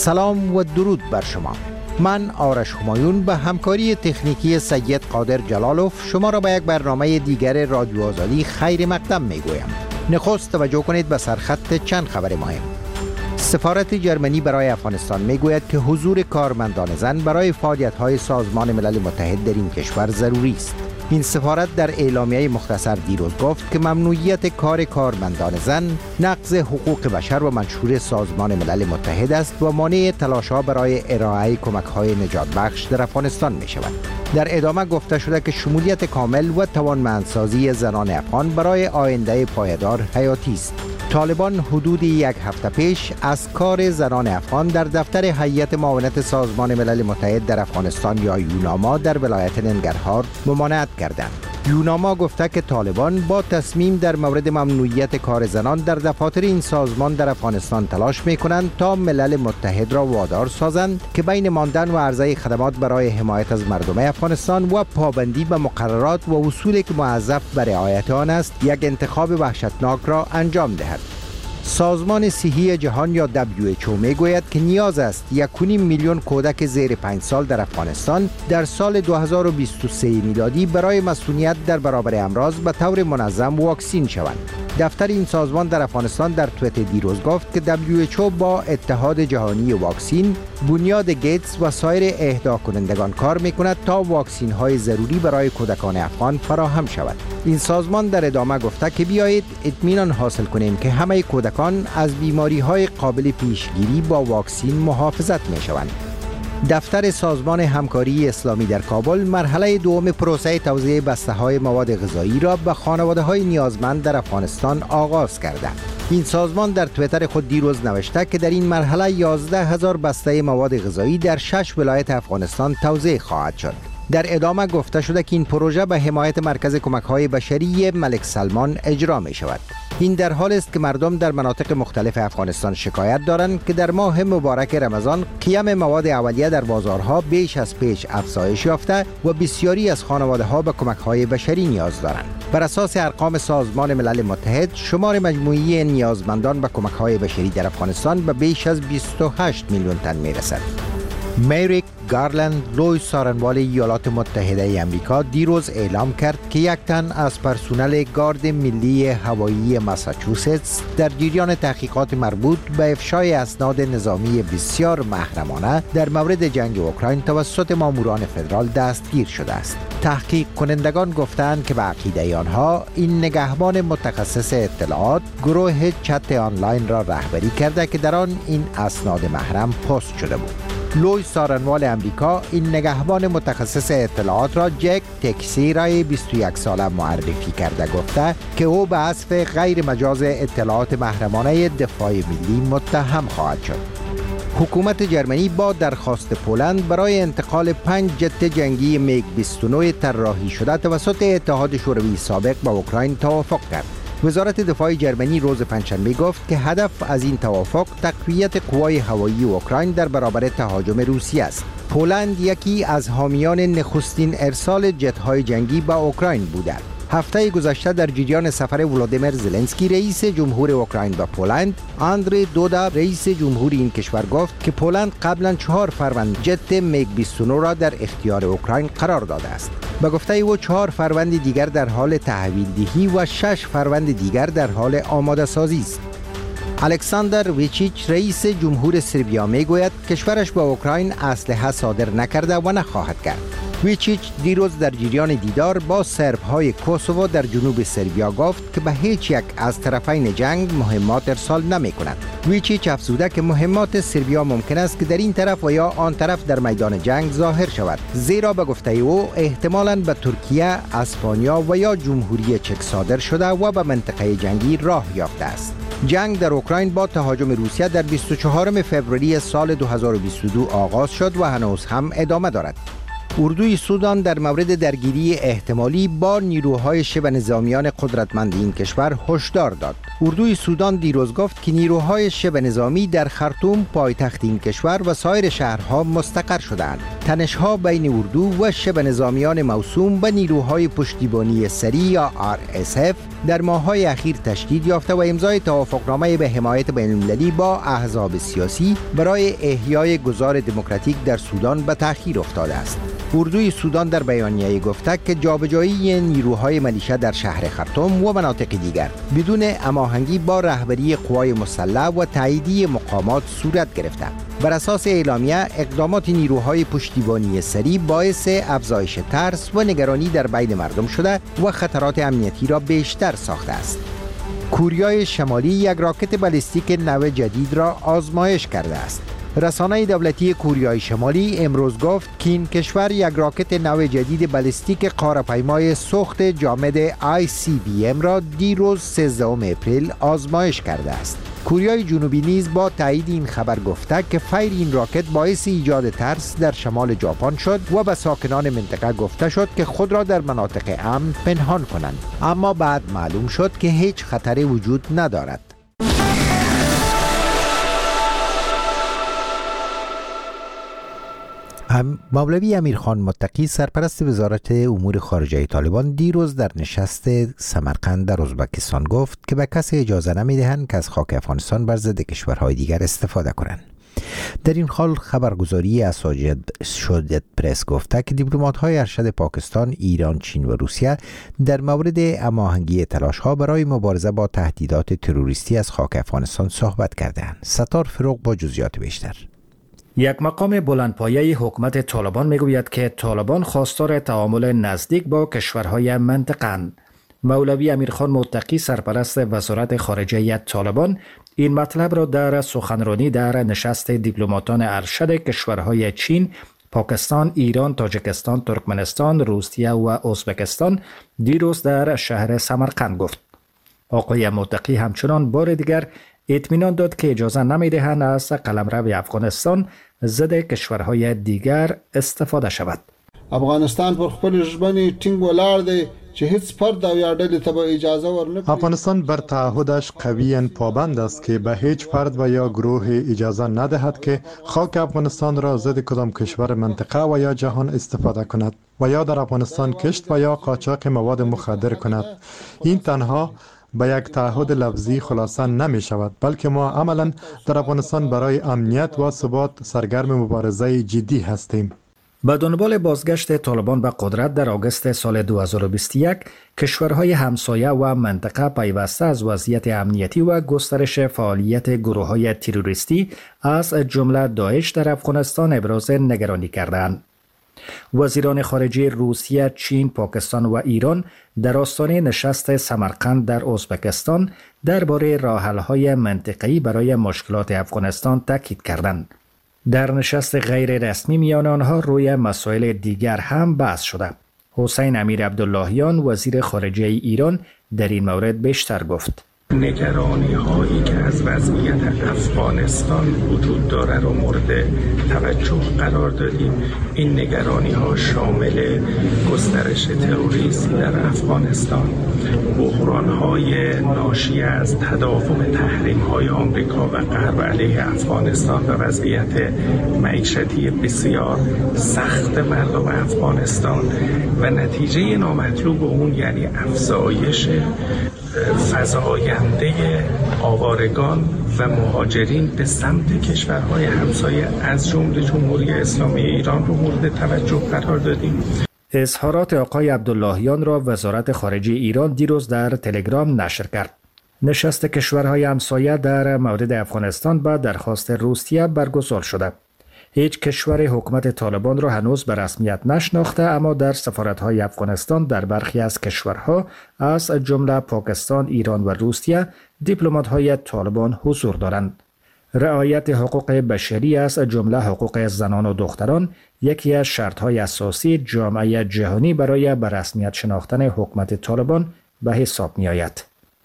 سلام و درود بر شما. من آرش همایون به همکاری تکنیکی سید قادر جلالوف شما را به یک برنامه دیگر رادیو آزادی خیر مقدم می گویم. نخست توجه کنید به سرخط چند خبر مهم. سفارت جرمنی برای افغانستان می گوید که حضور کارمندان زن برای فعالیت‌های سازمان ملل متحد در این کشور ضروری است. این سفارت در اعلامیه مختصر دیروز گفت که ممنوعیت کار کارمندان زن نقض حقوق بشر و منشور سازمان ملل متحد است و مانع تلاش‌ها برای ارائه کمک‌های نجات بخش در افغانستان می شود. در ادامه گفته شده که شمولیت کامل و توانمندسازی زنان افغان برای آینده پایدار حیاتی است. طالبان حدود یک هفته پیش از کار زنان افغان در دفتر هیئت معاونت سازمان ملل متحد در افغانستان یا یوناما در ولایت ننگرهار ممانعت کردند. یوناما گفته که طالبان با تصمیم در مورد ممنوعیت کار زنان در دفاتر این سازمان در افغانستان تلاش می‌کنند تا ملل متحد را وادار سازند که بین ماندن و عرضه خدمات برای حمایت از مردم افغانستان و پابندی به مقررات و اصولی که موظف به رعایت آن است یک انتخاب وحشتناک را انجام دهد. سازمان صحی جهان یا WHO میگوید که نیاز است 1.5 میلیون کودک زیر 5 سال در افغانستان در سال 2023 میلادی برای مسئولیت در برابر امراض به طور منظم واکسین شوند. دفتر این سازمان در افغانستان در توییت دیروز گفت که WHO با اتحاد جهانی واکسین، بنیاد گیتس و سایر اهدا کنندگان کار میکند تا واکسین های ضروری برای کودکان افغان فراهم شود. این سازمان در ادامه گفته که بیایید اطمینان حاصل کنیم که همه کودکان از بیماری های قابل پیشگیری با واکسین محافظت می شوند. دفتر سازمان همکاری اسلامی در کابل مرحله دوم پروسه توزیع بسته‌های مواد غذایی را به خانواده‌های نیازمند در افغانستان آغاز کرده. این سازمان در توییتر خود دیروز نوشته که در این مرحله 11,000 بسته مواد غذایی در 6 ولایت افغانستان توزیع خواهد شد. در ادامه گفته شده که این پروژه به حمایت مرکز کمک‌های بشری ملک سلمان اجرا می شود. این در حال است که مردم در مناطق مختلف افغانستان شکایت دارند که در ماه مبارک رمضان قیم مواد اولیه در بازارها بیش از پیش افزایش یافته و بسیاری از خانواده‌ها به کمک‌های بشری نیاز دارند. بر اساس ارقام سازمان ملل متحد، شمار مجموعی نیازمندان به کمک‌های بشری در افغانستان به بیش از 28 میلیون تن می‌رسد. میریک گارلند، لوی سارنوال ایالات متحده آمریکا دیروز اعلام کرد که یک تن از پرسنل گارد ملی هوایی ماساچوستس در جریان تحقیقات مربوط به افشای اسناد نظامی بسیار محرمانه در مورد جنگ اوکراین توسط ماموران فدرال دستگیر شده است. تحقیق کنندگان گفتند که به عقیده آنها این نگهبان متخصص اطلاعات گروه چت آنلاین را رهبری کرده که در آن این اسناد محرم پست شده بود. لوی سارنوال امریکا این نگهبان متخصص اطلاعات را جک تکسیرای 21 ساله معرفی کرده گفته که او به حذف غیر مجاز اطلاعات محرمانه دفاع ملی متهم خواهد شد. حکومت جرمنی با درخواست پولند برای انتقال 5 جت جنگی میگ 29 طراحی شده توسط اتحاد شوروی سابق با اوکراین توافق کرد. وزارت دفاع جرمنی روز پنجشنبه گفت که هدف از این توافق تقویت قوای هوایی اوکراین در برابر تهاجم روسیه است. پولند یکی از حامیان نخستین ارسال جت‌های جنگی به اوکراین بوده. هفته گذشته در جریان سفر ولادیمیر زلنسکی رئیس جمهور اوکراین به پولند، آندری دودا رئیس جمهور این کشور گفت که پولند قبلا 4 فروند جت میگ 29 را در اختیار اوکراین قرار داده است. به گفته او 4 فروند دیگر در حال تحویل دهی و 6 فروند دیگر در حال آماده سازی است. الکساندر ویچیچ رئیس جمهور سربیا میگوید کشورش به اوکراین اسلحه صادر نکرده و نخواهد کرد. ویچیچ دیروز در جریان دیدار با سرب‌های کوسوو در جنوب سربیا گفت که به هیچ یک از طرفین جنگ مهمات ارسال نمی‌کند. ویچیچ افزوده که مهمات سربیا ممکن است که در این طرف و یا آن طرف در میدان جنگ ظاهر شود، زیرا به گفته او احتمالاً به ترکیه، اسپانیا و یا جمهوری چک صادر شده و به منطقه جنگی راه یافته است. جنگ در اوکراین با تهاجم روسیه در 24 فوریه سال 2022 آغاز شد و هنوز هم ادامه دارد. اردوی سودان در مورد درگیری احتمالی با نیروهای شبه نظامیان قدرتمند این کشور هشدار داد. اردوی سودان دیروز گفت که نیروهای شبه نظامی در خرطوم پایتخت این کشور و سایر شهرها مستقر شدند. تنش‌ها بین اردو و شبه نظامیان موسوم به نیروهای پشتیبانی سریع یا RSF در ماه‌های اخیر تشدید یافته و امضای توافقنامه به حمایت بین‌المللی با احزاب سیاسی برای احیای گذار دموکراتیک در سودان به تأخیر افتاده است. اردوی سودان در بیانیه گفته که جابجایی نیروهای ملیشه در شهر خرطوم و مناطق دیگر بدون هماهنگی با رهبری قوای مسلح و تاییدی مقامات صورت گرفته. بر اساس اعلامیه اقدامات نیروهای پشتیبانی سریع باعث افزایش ترس و نگرانی در بین مردم شده و خطرات امنیتی را بیشتر ساخته است. کوریای شمالی یک راکت بالستیک نو جدید را آزمایش کرده است. رسانه دولتی کوریای شمالی امروز گفت که این کشور یک راکت نو جدید بالستیک قاره‌پیمای سوخت جامد ICBM را دیروز 13 اپریل آزمایش کرده است. کره جنوبی نیز با تایید این خبر گفته که فیر این راکت باعث ایجاد ترس در شمال ژاپن شد و به ساکنان منطقه گفته شد که خود را در مناطق امن پنهان کنند، اما بعد معلوم شد که هیچ خطری وجود ندارد. مولوی امیرخان متقی سرپرست وزارت امور خارجه طالبان دیروز در نشست سمرقند در ازبکستان گفت که به کسی اجازه نمیدهند که از خاک افغانستان بر ضد کشورهای دیگر استفاده کنند. در این حال خبرگزاری اسوسییتد پرس گفته که دیپلمات‌های ارشد پاکستان، ایران، چین و روسیه در مورد هماهنگی تلاش‌ها برای مبارزه با تهدیدات تروریستی از خاک افغانستان صحبت کردند. ستار فروغ با جزئیات بیشتر. یک مقام بلندپایه حکومت طالبان میگوید که طالبان خواستار تعامل نزدیک با کشورهای منطقه‌اند. مولوی امیرخان متقی سرپرست وزارت خارجه طالبان این مطلب را در سخنرانی در نشست دیپلماتان ارشد کشورهای چین، پاکستان، ایران، تاجیکستان، ترکمنستان، روسیه و ازبکستان دیروز در شهر سمرقند گفت. آقای متقی همچنان بار دیگر اطمینان داد که اجازه نمی‌دهند از قلمرو افغانستان ضد کشورهای دیگر استفاده شود. افغانستان پر خپل ژمنې ټینګ ولاړ دی چې هیڅ فرد او یا ډلې ته به اجازه ورنکړي. افغانستان بر تعهدش قویاً پابند است که به هیچ فرد و یا گروه اجازه ندهد که خاک افغانستان را ضد کدام کشور منطقه و یا جهان استفاده کند و یا در افغانستان کشت و یا قاچاق مواد مخدر کند. این تنها به یک تعهد لفظی خلاصه نمی شود، بلکه ما عملاً در افغانستان برای امنیت و ثبات سرگرم مبارزه جدی هستیم. به دنبال بازگشت طالبان به قدرت در آگوست سال 2021 کشورهای همسایه و منطقه پیوسته از وضعیت امنیتی و گسترش فعالیت گروه‌های تروریستی از جمله داعش در افغانستان ابراز نگرانی کردند. وزیران خارجه روسیه، چین، پاکستان و ایران در آستانه نشست سمرقند در ازبکستان درباره راه‌حل‌های منطقه‌ای برای مشکلات افغانستان تاکید کردند. در نشست غیر رسمی میان آنها روی مسائل دیگر هم بحث شده. حسین امیر عبداللهیان وزیر خارجه ایران در این مورد بیشتر گفت. نگرانی هایی که از وضعیت افغانستان وجود داره رو مورد توجه قرار دادیم. این نگرانی ها شامل گسترش تروریسم در افغانستان، بحران های ناشی از تداوم تحریم های آمریکا و غرب علیه افغانستان و وضعیت معیشتی بسیار سخت مردم افغانستان و نتیجه نامطلوب اون یعنی افزایش فزاینده آوارگان و مهاجرین به سمت کشورهای همسایه از جمله جمهوری اسلامی ایران رو مورد توجه قرار دادیم. اظهارات آقای عبداللهیان را وزارت خارجه ایران دیروز در تلگرام نشر کرد. نشست کشورهای همسایه در مورد افغانستان به درخواست روسیه برگزار شده. هیچ کشور حکومت طالبان را هنوز به رسمیت نشناخته، اما در سفارت‌های افغانستان در برخی از کشورها از جمله پاکستان، ایران و روسیه دیپلمات‌های طالبان حضور دارند. رعایت حقوق بشری از جمله حقوق زنان و دختران یکی از شرط‌های اساسی جامعه جهانی برای به رسمیت شناختن حکومت طالبان به حساب می‌آید.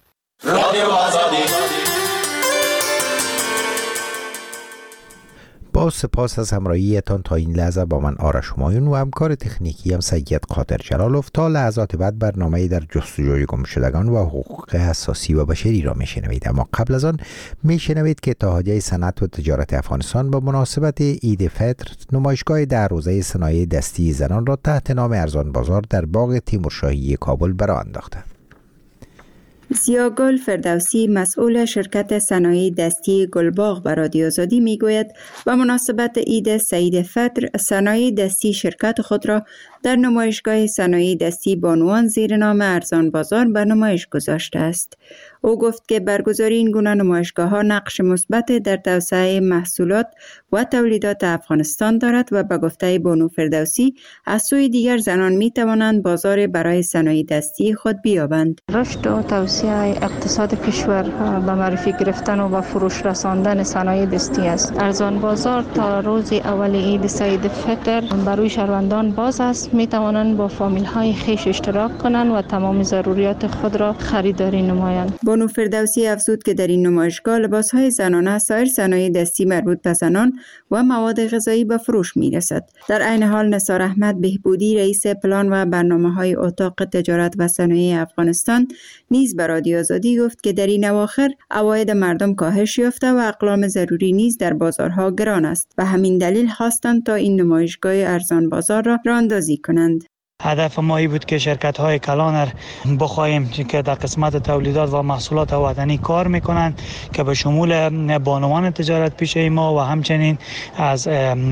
با سپاس از همراهیتان تا این لحظه با من آرش همایون و همکار تکنیکی هم سید قادر جلالوف. تا لحظات بعد برنامه در جستجوی گمشدگان و حقوق اساسی و بشری را میشنوید، اما قبل از آن میشنوید که اتحادیه صنعت و تجارت افغانستان با مناسبت عید فطر نمایشگاه 10 روزه صنایع دستی زنان را تحت نام ارزان بازار در باغ تیمورشاهی کابل برآ انداخته. زیاگل فردوسی مسئول شرکت صنایع دستی گلباغ به رادیو آزادی میگوید به مناسبت عید سعید فطر صنایع دستی شرکت خود را در نمایشگاه صنایع دستی بانوان زیر نام ارزان بازار به نمایش گذاشته است. او گفت که برگزاری این گونه نمایشگاه‌ها نقش مثبت در توسعه محصولات و تولیدات افغانستان دارد و به گفته بانو فردوسی از سوی دیگر زنان می توانند بازار برای صنایع دستی خود بیابند. رشد و توسعه اقتصاد کشور به معرفی گرفتن و به فروش رساندن صنایع دستی است. ارزان بازار تا روز اول عید سعید فطر برای شهروندان باز است. می توانند با فامیل های خویش اشتراک کنند و تمام ضروریات خود را خریداری نمایند. بانو فردوسی افزود که در این نمایشگاه لباس‌های زنانه، سایر صنایع دستی مربوط به زنان و مواد غذایی به فروش می‌رسد. در عین حال نثار احمد بهبودی رئیس پلان و برنامه‌های اتاق تجارت و صنایع افغانستان نیز به رادیو آزادی گفت که در این اواخر عواید مردم کاهش یافته و اقلام ضروری نیز در بازارها گران است و همین دلیل خواستند تا این نمایشگاه ارزان بازار را راه‌اندازی کنند. هدف ما ای بود که شرکت‌های کلان بخواهیم که در قسمت تولیدات و محصولات وطنی کار میکنند که به شمول بانوان تجارت پیشه ما و همچنین از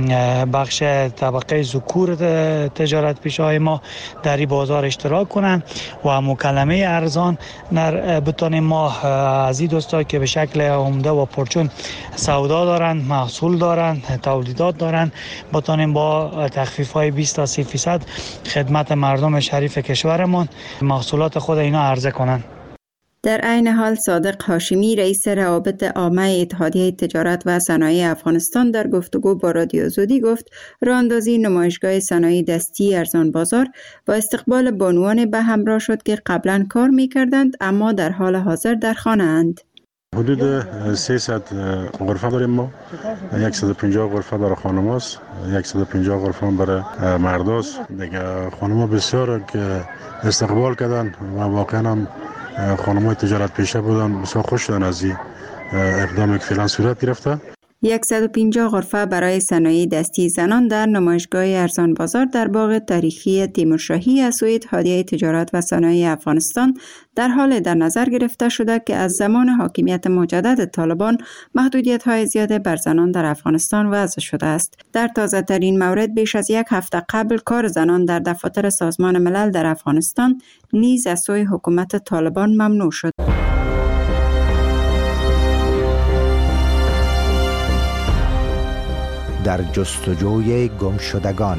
بخش طبقه ذکور تجارت پیشه های ما در این بازار اشتراک کنند و مکالمه ارزان بتانیم ما از این دوستا که به شکل عمده و پرچون سودا دارند، محصول دارند، تولیدات دارند، بتانیم با تخفیف های 20 تا 30% خدمت مردم شریف کشورمون محصولات خود اینا عرضه کنند. در عین حال صادق هاشمی رئیس روابط عامه اتحادیه تجارت و صنایع افغانستان در گفتگو با رادیو آزادی گفت راه‌اندازی نمایشگاه صنایع دستی ارزان بازار با استقبال بانوان به همراه شد که قبلا کار می‌کردند اما در حال حاضر در خانه اند. حدود 300 غرفه داریم ما. 150 غرفه برای خانم‌هاست، 150 غرفه برای مرداست. دیگه خانم‌ها بسیار که استقبال کردن و واقعا هم خانم‌های تجارت پیشه بودن، بسیار خوش شدن از این اقدامی که فعلا صورت گرفته. 150 غرفه برای صنایع دستی زنان در نمایشگاه ارزان بازار در باغ تاریخی تیمورشاهی از سوی اتحادیه تجارت و صنایع افغانستان در حال در نظر گرفته شده که از زمان حاکمیت مجدد طالبان محدودیت‌های زیاد بر زنان در افغانستان وضع شده است. در تازه ترین مورد بیش از یک هفته قبل کار زنان در دفاتر سازمان ملل در افغانستان نیز از سوی حکومت طالبان ممنوع شد. در جستجوی گمشدگان.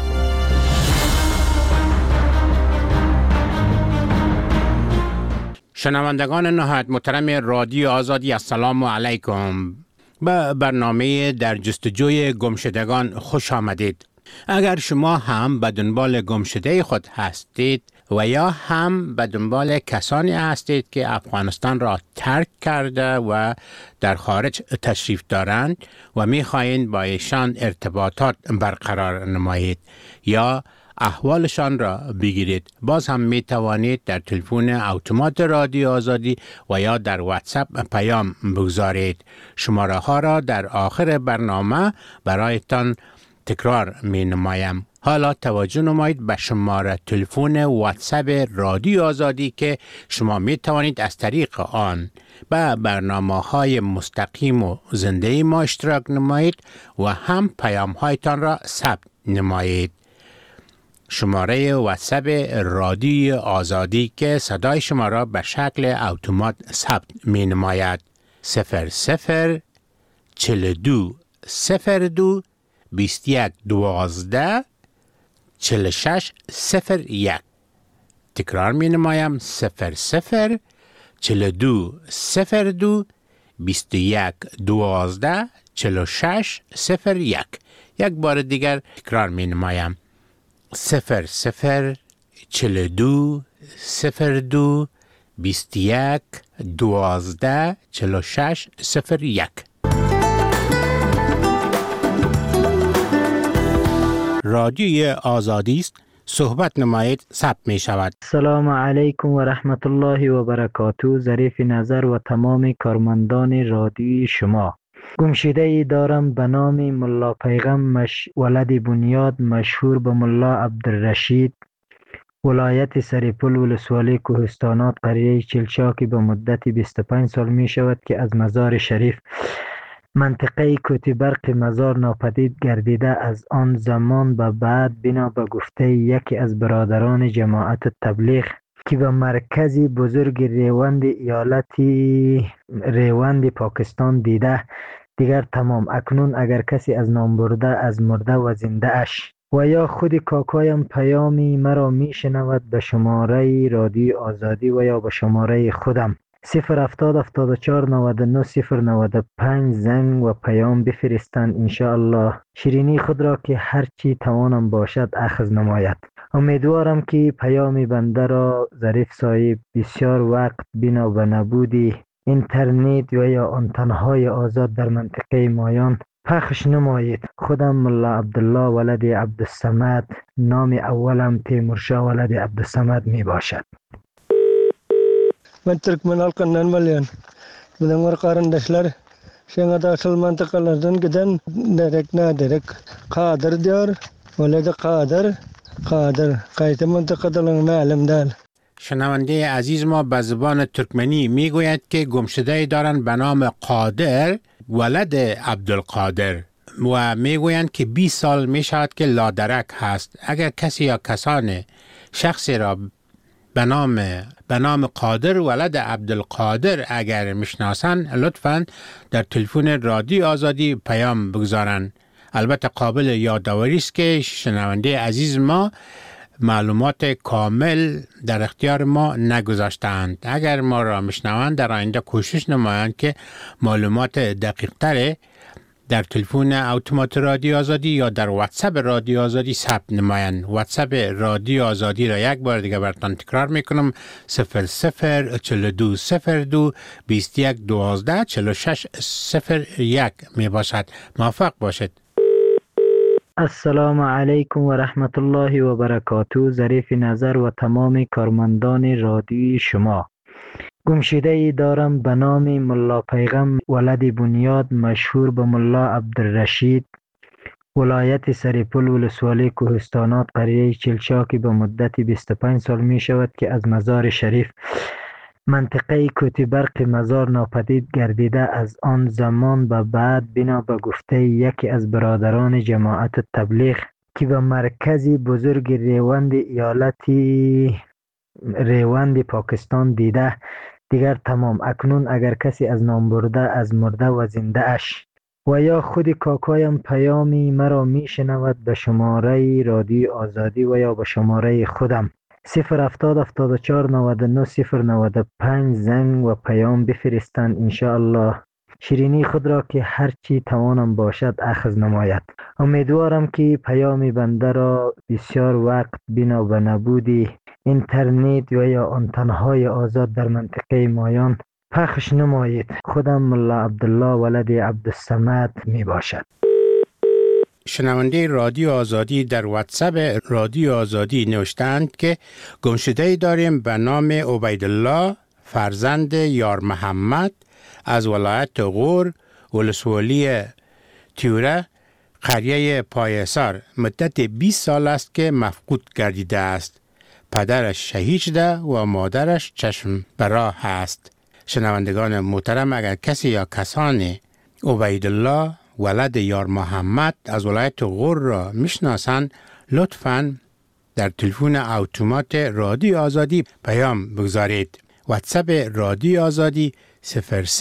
شنوندگان نهایت محترم رادیو آزادی، السلام علیکم. به برنامه در جستجوی گمشدگان خوش آمدید. اگر شما هم به دنبال گمشده خود هستید و یا هم به دنبال کسانی هستید که افغانستان را ترک کرده و در خارج تشریف دارند و می‌خواهید با ایشان ارتباطات برقرار نمایید یا احوالشان را بگیرید، باز هم می توانید در تلفن اتومات رادیو آزادی و یا در واتساپ پیام بگذارید. شماره ها را در آخر برنامه برایتان تکرار می نمایم. حالا توجه نمایید به شماره تلفن واتساپ رادیو آزادی که شما می توانید از طریق آن به برنامه‌های مستقیم و زنده ما اشتراک نمایید و هم پیام‌هایتان را ثبت نمایید. شماره واتساپ رادیو آزادی که صدای شما را به شکل اتومات ثبت می نماید 00 42 02 21 12 46 01. تکرار می نمایم 00 42 02 21 12 46 01. یک بار دیگر تکرار می نمایم 00 42 02 21 12 46 01. رادیوی آزادی است. صحبت نمایید ثبت می شود. سلام علیکم و رحمت الله و برکاته. ظریف نظر و تمام کارمندان رادیوی شما. گمشده ای دارم به نام ملا پیغم ولد بنیاد، مشهور به ملا عبدالرشید. ولایت سریپل ولسوالی کوهستانات قریه چلچاکی به مدت 25 سال می شود که از مزار شریف منطقه کوتی برق مزار ناپدید گردیده. از آن زمان به بعد بنا به گفته یکی از برادران جماعت تبلیغ که به مرکزی بزرگ ریوند ایالتی ریوند پاکستان دیده دیگر تمام. اکنون اگر کسی از نام برده از مرده و زنده اش و یا خود کاکایم پیامی مرا می شنود به شماره رادیو آزادی و یا به شماره خودم 074-99-095 زنگ و پیام بفرستند. انشاءالله شیرینی خود را که هرچی توانم باشد اخذ نماید. امیدوارم که پیام بنده را ظریف صاحب بسیار وقت بنا به نبودی اینترنت و یا آنتنهای آزاد در منطقه مایان پخش نمایید. خودم ملا عبدالله ولد عبدالصمد، نام اولم تیمورشاه ولد عبدالصمد می باشد. Ben Türkmenalkan'dan Malyan. Benim arkadaşlar şengada asıl mantıkalardan giden derek Kadir diyor. Öyle de Kadir. Kayıt mantıkadan معلم دال. شنونده عزیز ما به زبان ترکمنی میگوید که گمشده دارند به نام قادر ولد عبدالقادر و میگویند که 20 سال می شود که لادرک هست. اگر کسی یا کسان شخصی را به نام قادر ولد عبدالقادر اگر میشناسند لطفاً در تلفن رادیو آزادی پیام بگذارند. البته قابل یادآوری است که شنونده عزیز ما معلومات کامل در اختیار ما نگذاشتند. اگر ما را میشنوند در آینده کوشش نمایند که معلومات دقیق تر در تلفن اتومات رادیو آزادی یا در واتساپ رادیو آزادی ثبت نمایند. واتساپ رادیو آزادی را یک بار دیگه براتون تکرار میکنم 004221124601 می باشد. موفق باشد. السلام علیکم و رحمت الله و برکاته. ظریف نظر و تمام کارمندان رادیوی شما. گمشده ای دارم به نام ملا پیغم ولد بنیاد مشهور به ملا عبدالرشید، ولایت سریپل ولسوالی کوهستانات قریه چلچاکی به مدت 25 سال می شود که از مزار شریف منطقه کوتی برق مزار ناپدید گردیده. از آن زمان به بعد بنا به گفته یکی از برادران جماعت تبلیغ که به مرکزی بزرگ ریوند ایالتی ریوند پاکستان دیده دیگر تمام. اکنون اگر کسی از نام برده از مرده و زنده اش و یا خود کاکایم پیامی مرا می شنود به شماره رادیو آزادی و یا به شماره خودم 070-74-99-095 زنگ و پیام بفرستند. انشاءالله شیرینی خود را که هرچی توانم باشد اخذ نماید. امیدوارم که پیام بنده را بسیار وقت بنا به نبودی اینترنت و یا آنتنهای آزاد در منطقه مایان پخش نمایید. خودم ملا عبدالله ولد عبدالصمد می باشد. شنونده رادیو آزادی در واتساپ رادیو آزادی نوشتند که گمشده داریم به نام عبیدالله فرزند یار محمد از ولایت غور ولسوالی تیوره قریه پایسار مدت 20 سال است که مفقود گردیده است. پدرش شهید شده و مادرش چشم برا هست. شنوندگان محترم اگر کسی یا کسان عبیدالله ولد یار محمد از ولایت غور را میشناسند لطفاً در تلفن اتومات رادیو آزادی پیام بگذارید. واتساپ رادیو آزادی 0042022112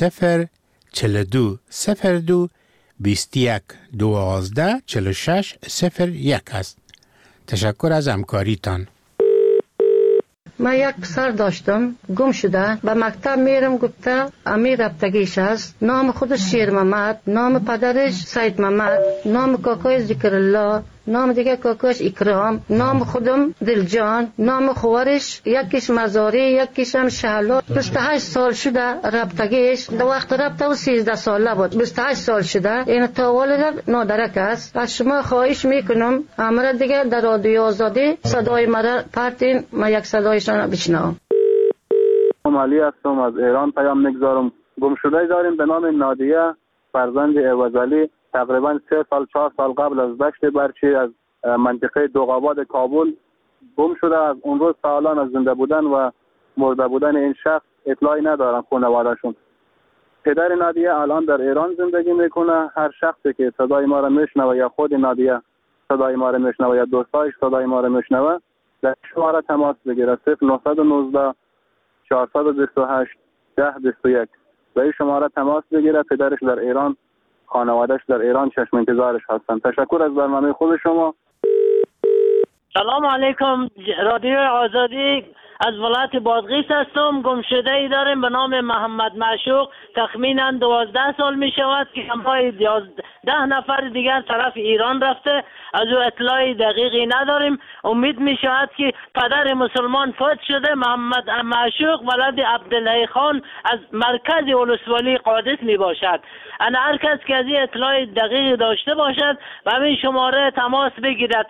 4601 است. تشکر از همکاریتان. من یک پسر داشتم گم شده، به مکتب میرم گفته امیر رفتگیش است. نام خودش شیر محمد، نام پدرش سید محمد، نام کاکای ذکر الله، نام دیگه کاکاش اکرام، نام خودم دلجان، نام خوارش یکیش مزاری یکیش هم شهلا. 28 سال شده رفتگیش. در وقت رفته و 13 ساله بود. 28 سال شده این تاولد نادرک است. از شما خواهش میکنم امر دیگه در رادیو آزادی صدای مرا پرتین، من یک صدایشان بشنوم. علی هستم از ایران پیام میگذارم. گمشده داریم به نام نادیه فرزند عوضعلی. تقریبا 3 سال 4 سال قبل از دشت برچی از منطقه دوغاباد کابل گم شده. از اون روز تا الان از زنده بودن و مرده بودن این شخص اطلاعی ندارن خانواده‌شون. پدر نادیه الان در ایران زندگی میکنه. هر شخصی که صدای ما را میشنوه یا خود نادیه صدای ما را میشنوه یا دوستایش صدای ما را میشنوه، در شماره تماس بگیره 0919 428 1021 و این شماره تماس بگیره. پدرش در ایران، خانوادهش در ایران چشم انتظارش هستن. تشکر از برنامه خود شما. سلام علیکم. رادیو آزادی از ولایت بادغیس هستم. گمشده ای داریم به نام محمد معشوق. تخمینا 12 سال می شود که همراه 10 نفر دیگر طرف ایران رفته. از او اطلاعی دقیقی نداریم. امید می شود که پدر مسلمان فوت شده. محمد معشوق ولد عبدالله خان از مرکز ولسوالی قادس می باشد. انا هر کس که از این اطلاع دقیق داشته باشد و همین شماره تماس بگیرد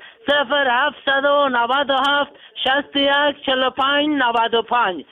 0797 61 45 95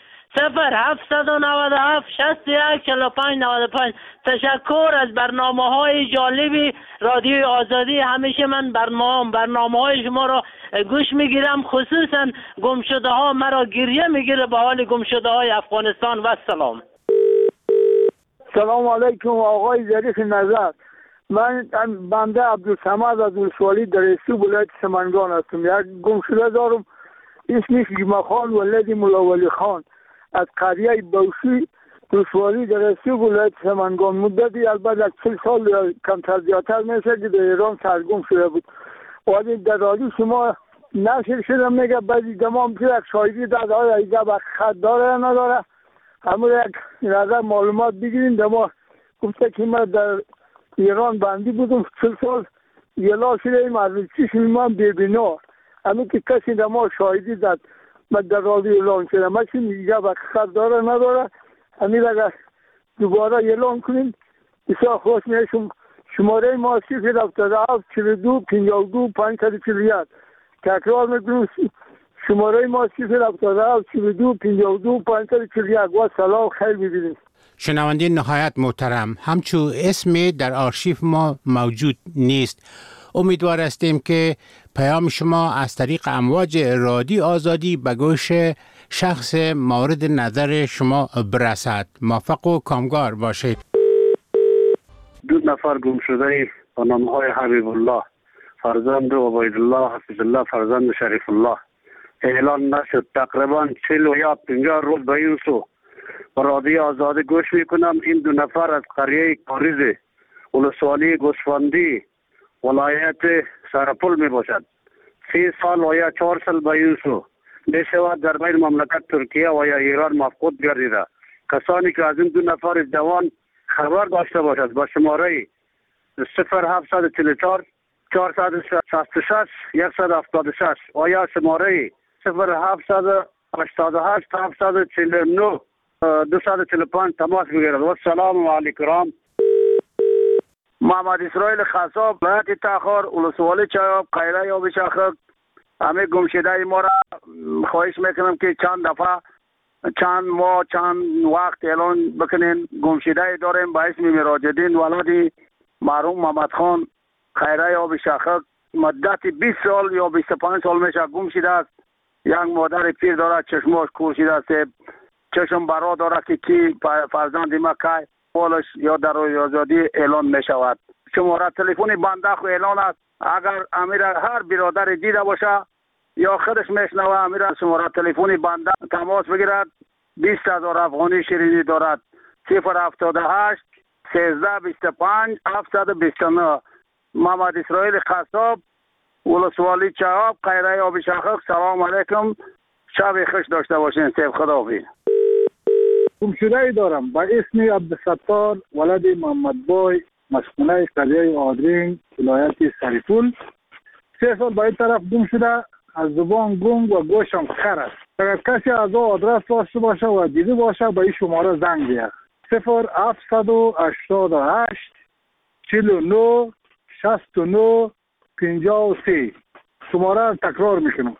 0797 61 45 95. تشکر از برنامه‌های جالبی رادیو آزادی. همیشه من برنامه‌های شما را گوش میگیرم، خصوصا گمشده ها مرا گریه میگیره به حال گمشده های افغانستان. و سلام. سلام علیکم آقای ظریف نظر. من بنده عبدالصمد از ولسوالی درستی ولایت سمنگان هستم. یک گمشده دارم اسمش جمعه خان ولد مولا ولی خان از قریه بوشی ولسوالی درستی ولایت سمنگان. مدتی البته 40 سال یا کمتر زیادتر میشه که در ایران سرگم شده بود. ولی در رادیو شما نشر شده میگه بعضی دمام که یک شاهدی داده های ایجا با خط داره یا نداره. همون یک نظر معلومات بگیریم. دما گفته که من در ایران بندی بودم 40 سال یلا شده ایم از چشم من ببینا. همین که کسی دما شاهدی داد من در رادیو اعلان شده. من چی میگه با خط داره نداره. همین اگر دوباره اعلان کنیم بسیار خوش میشم. شماره ما 077 42 52 541. تکرار میکنم شماره ما 077 42 52 541. و سلام خیر ببینید. شنونده نهایت محترم، همچو اسمی در آرشیو ما موجود نیست. امیدوار هستیم که پیام شما از طریق امواج رادیو آزادی به گوش شخص مورد نظر شما برسد. موفق و کامگار باشید. 2 نفر گم شده با نامهای حبیب الله فرزند عبید الله حفظ الله فرزند شریف الله اعلان نشد. تقریبا 40 یا 50 روز به این سو با رادیو آزادی گوش میکنم. این 2 نفر از قریه کاریز ولسوالی گوسفندی ولایت سرپل می باشد. 3 سال و یا 4 سال به این سو می شود در بین مملکت ترکیه و یا ایران مفقود گردیده. کسانی که از این 2 نفر جوان خبر داشته باشد با شماره 0744 466 176 و یا شماره 0788 749 245 تماس بگیرد. و سلام علیکم. محمد اسرائیل خصاب ولایت تاخر ولسوالی چایاب قیره یا بشاخک. همه گمشده ما را خواهش میکنم که چند دفعه چند ماه چند وقت اعلان بکنین. گمشده داریم با اسم مراجدین ولدی مرحوم محمد خان خیره یا بشاخک. مدت 20 سال یا 25 سال میشه گم شده است. یک مادر پیر داره چشماش کور شده است. چشم برا داره که کی فرزند ما که پولش یا در آزادی اعلان می شود. شماره تلفنی بنده خو اعلان است. اگر امیر هر برادر دیده باشه یا خودش میشنوه امیر شماره تلفنی بنده تماس بگیرد. 20,000 افغانی شیرینی دارد. 078 1325 729. محمد اسرائیل خصاب ولسوالی چهاب قیره آب شاخک. سلام علیکم. شب خوش داشته باشین. سیف خداحافظ. گمشده ای دارم با اسم عبدالستار ولد محمد بای مسکونه قریه آدرین ولایت سرپل. 3 سال با این طرف گم شده. از زبان گنگ و گوشم خر است. اگر کسی از او آدرس داشته باشه و دیده باشه با این شماره زنگ بیاد 0788 49 69 53. شماره را تکرار میکنم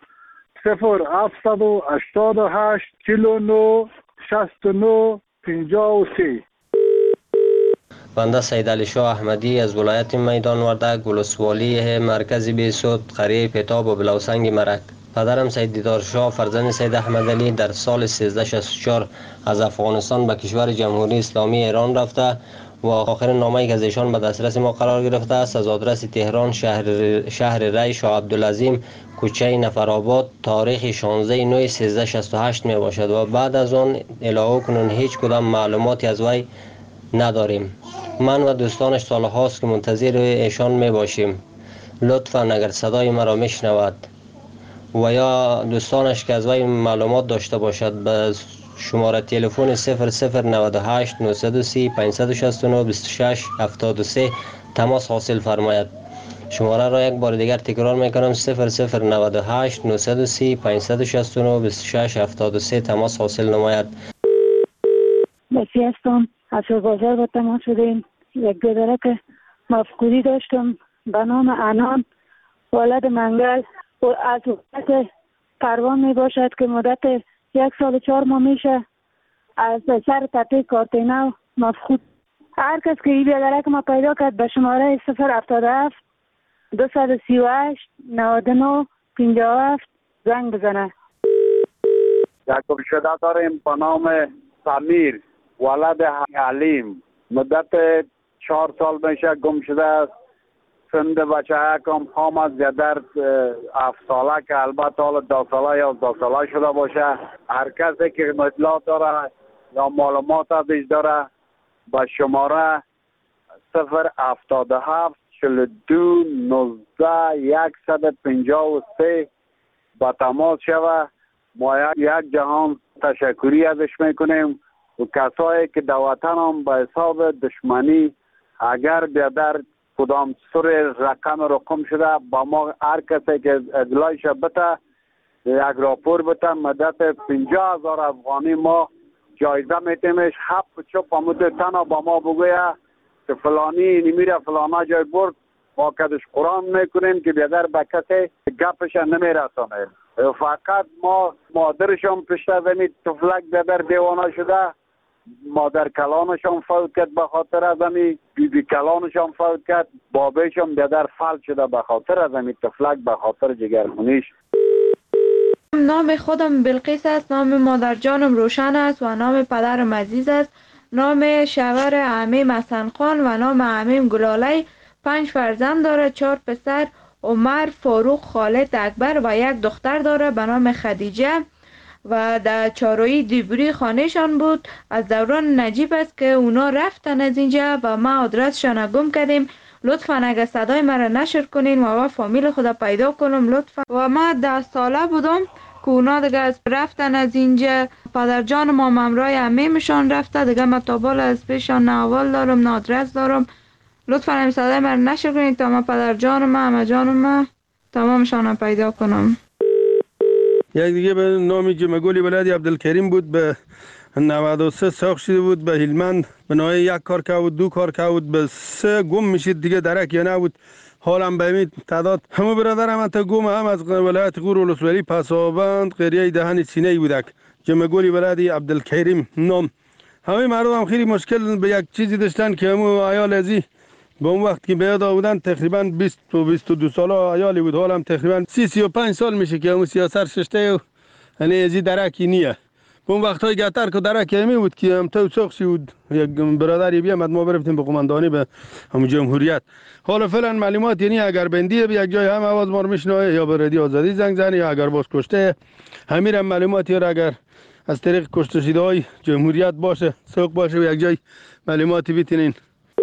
0788 49 69 53. بنده سید علی شاه احمدی از ولایت میدان وردک ولسوالی مرکز بیسود قریه پتاب و بلوسنگ مرک. پدرم سید دیدار شاه فرزند سید احمد علی در سال 1364 از افغانستان به کشور جمهوری اسلامی ایران رفته و آخرین نامه‌ای که از ایشان به دسترس ما قرار گرفته است از آدرس تهران شهر ری شاه عبدالعظیم کوچه نفرآباد تاریخ 16/9/1368 می باشد و بعد از آن الهو کنون هیچ کدام معلوماتی از وی نداریم. من و دوستانش سالهاست که منتظر ایشان می باشیم. لطفاً اگر صدای مرا میشنود و یا دوستانش که از وی معلومات داشته باشد به شماره تلفن 0098 930 569 26 73 تماس حاصل فرماید. شماره را یک بار دیگر تکرار میکنم 0098 930 569 26 73 تماس حاصل نماید. بسی هستم از بازار با تماس شدیم. یک گذرک مفقودی داشتم به نام انان ولد منگل و از وقت پروان می باشد که مدت 1 سال و 4 ماه میشه از سر تپه کارتینو مفقود. هر کس که این بیادرک ما پیدا کرد به شماره 077 238 99 57 زنگ بزنه. یک گمشده داریم به نام سمیر ولد علیم مدت 4 سال میشه گم شده است. سند بچه کم هم از در 7 ساله که البته حالا 10 ساله یا 12 ساله شده باشه. هر کسی که اطلاع داره یا معلومات ازش داره به شماره 077 42 19 153 با تماس شوه. ما یک جهان تشکری ازش میکنیم و کسایی که در وطن هم به حساب دشمنی اگر بیادر کدام سر رقم شده با ما هر کسی که اطلاعش بده یک راپور بده مدت 50,000 افغانی ما جایزه میتیمش. 7 چوب امود تنها با ما بگویه که فلانی نمیره فلانا جای برد ما کدش قرآن میکنیم که بیادر به کسی گپش نمیرسانه. فقط ما مادرشان پشت زمین تفلک بیادر دیوانه شده. مادر کلانشان فوت کرد به خاطر از امی بی کلانشان فوت کرد. بابیشان بیادر فلج شده به خاطر از امی تفلک به خاطر جگرخونیش. نام خودم بلقیس است. نام مادر جانم روشن است و نام پدرم عزیز است. نام شوهر عمیم حسن خان و نام عمیم گلاله. 5 فرزند داره، 4 پسر عمر، فاروق، خالد، اکبر و 1 دختر داره به نام خدیجه و در چارویی دیبری خانهشان بود. از دوران نجیب است که اونا رفتن از اینجا و ما آدرسشان گم کردیم. لطفا اگر صدای مرا نشر کنین و فامیل خدا پیدا کنم لطفا. و ما 10 ساله بودم که اونا دیگه از رفتن از اینجا. پدر جان ما ممرای عمیمشان رفته دیگه. ما تابال از پیشان نه اول دارم نه آدرس دارم. لطفا این صدای مرا نشر کنین تا ما پدر جان ما همه جان ما تمامشان پیدا کنم. یک دیگه به نامی جمگولی ولدی عبدالکریم بود به 93 ساخت شده بود به هلمند. به نوعی 1 کار که بود 2 کار که بود به 3 گم میشید دیگه درک یا نبود. حالم به این تعداد همه برادرم تا گم هم از ولایت غور ولسوالی پسابند قریه دهن سینه بودک. جمگولی ولدی عبدالکریم نام. همه مردم هم خیلی مشکل به یک چیزی داشتن که همو عیال ازی به اون وقت که بیاد آودن تقریبا 20 و 22 ساله عیالی بود. حالم تقریبا 30-35 سال میشه که همون سیاست ششته و یعنی ازی درکی نیه. به اون وقت های گتر که درکی همی بود که هم تو ساخشی بود. یک برادری بیامد ما برفتیم به قماندانی به همون جمهوریت. حالا فعلا معلومات یعنی اگر بندیه به یک جای هم آواز ما رو میشنوه یا به رادیو آزادی زنگ زنی یا اگر باز کشته همین معلوماتی را اگر از طریق کشته شده های جمهوریت باشه سوق باشه و یک جای معلوماتی بیتینین.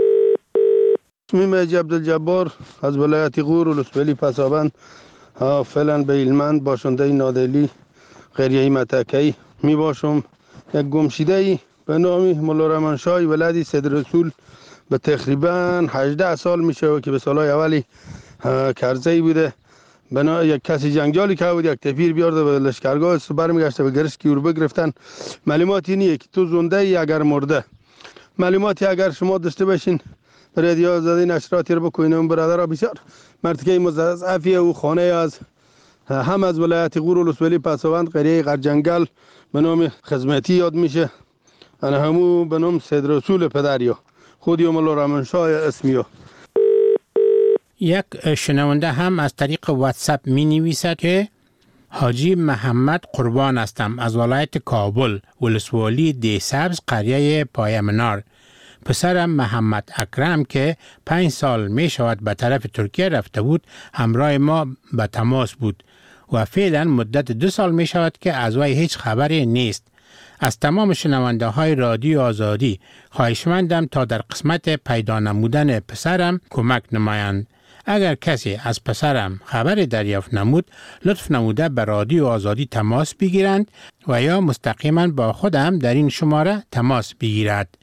اسمیم عبدالجبار از ولایت غور ولسوالی پسابند فعلا به هلمند باشنده نادلی قریه متکی می باشم. یک گمشیده به نام مولا رحمانشاه ولدی سید رسول به تقریبا 18 سال میشه که به سالهای اولی کرزی بوده. بنا یک کسی جنگجالی که بود یک تفیر بیارده به لشکرگاه برمیگشته به گرسکی رو بگرفتن. معلوماتی نیه که تو زنده ای اگر مرده. معلوماتی اگر شما داشته باشین رادیو آزادی نشراتی رو بکنین. اون برادرها بسیار مرتکه مضاعفیه و خانه از هم از ولایت غور ولسوالی پسابند قریه غرجنگل به نام خدمتی یاد میشه. انا همو به نام سید رسول پدریا خودی مولا رحمانشاه اسمیو. یک شنونده هم از طریق واتساپ می نویسد که حاجی محمد قربان هستم از ولایت کابل، ولسوالی دی سبز، قریه پای منار. پسرم محمد اکرم که 5 سال می شود به طرف ترکیه رفته بود، همراه ما به تماس بود و فعلا مدت 2 سال می شود که از وی هیچ خبری نیست. از تمام شنونده های رادیو آزادی خواهشمندم تا در قسمت پیدا نمودن پسرم کمک نمایند. اگر کسی از پسرم خبری دریافت نمود، لطف نموده به رادیو آزادی تماس بگیرند و یا مستقیما با خودم در این شماره تماس بگیرد.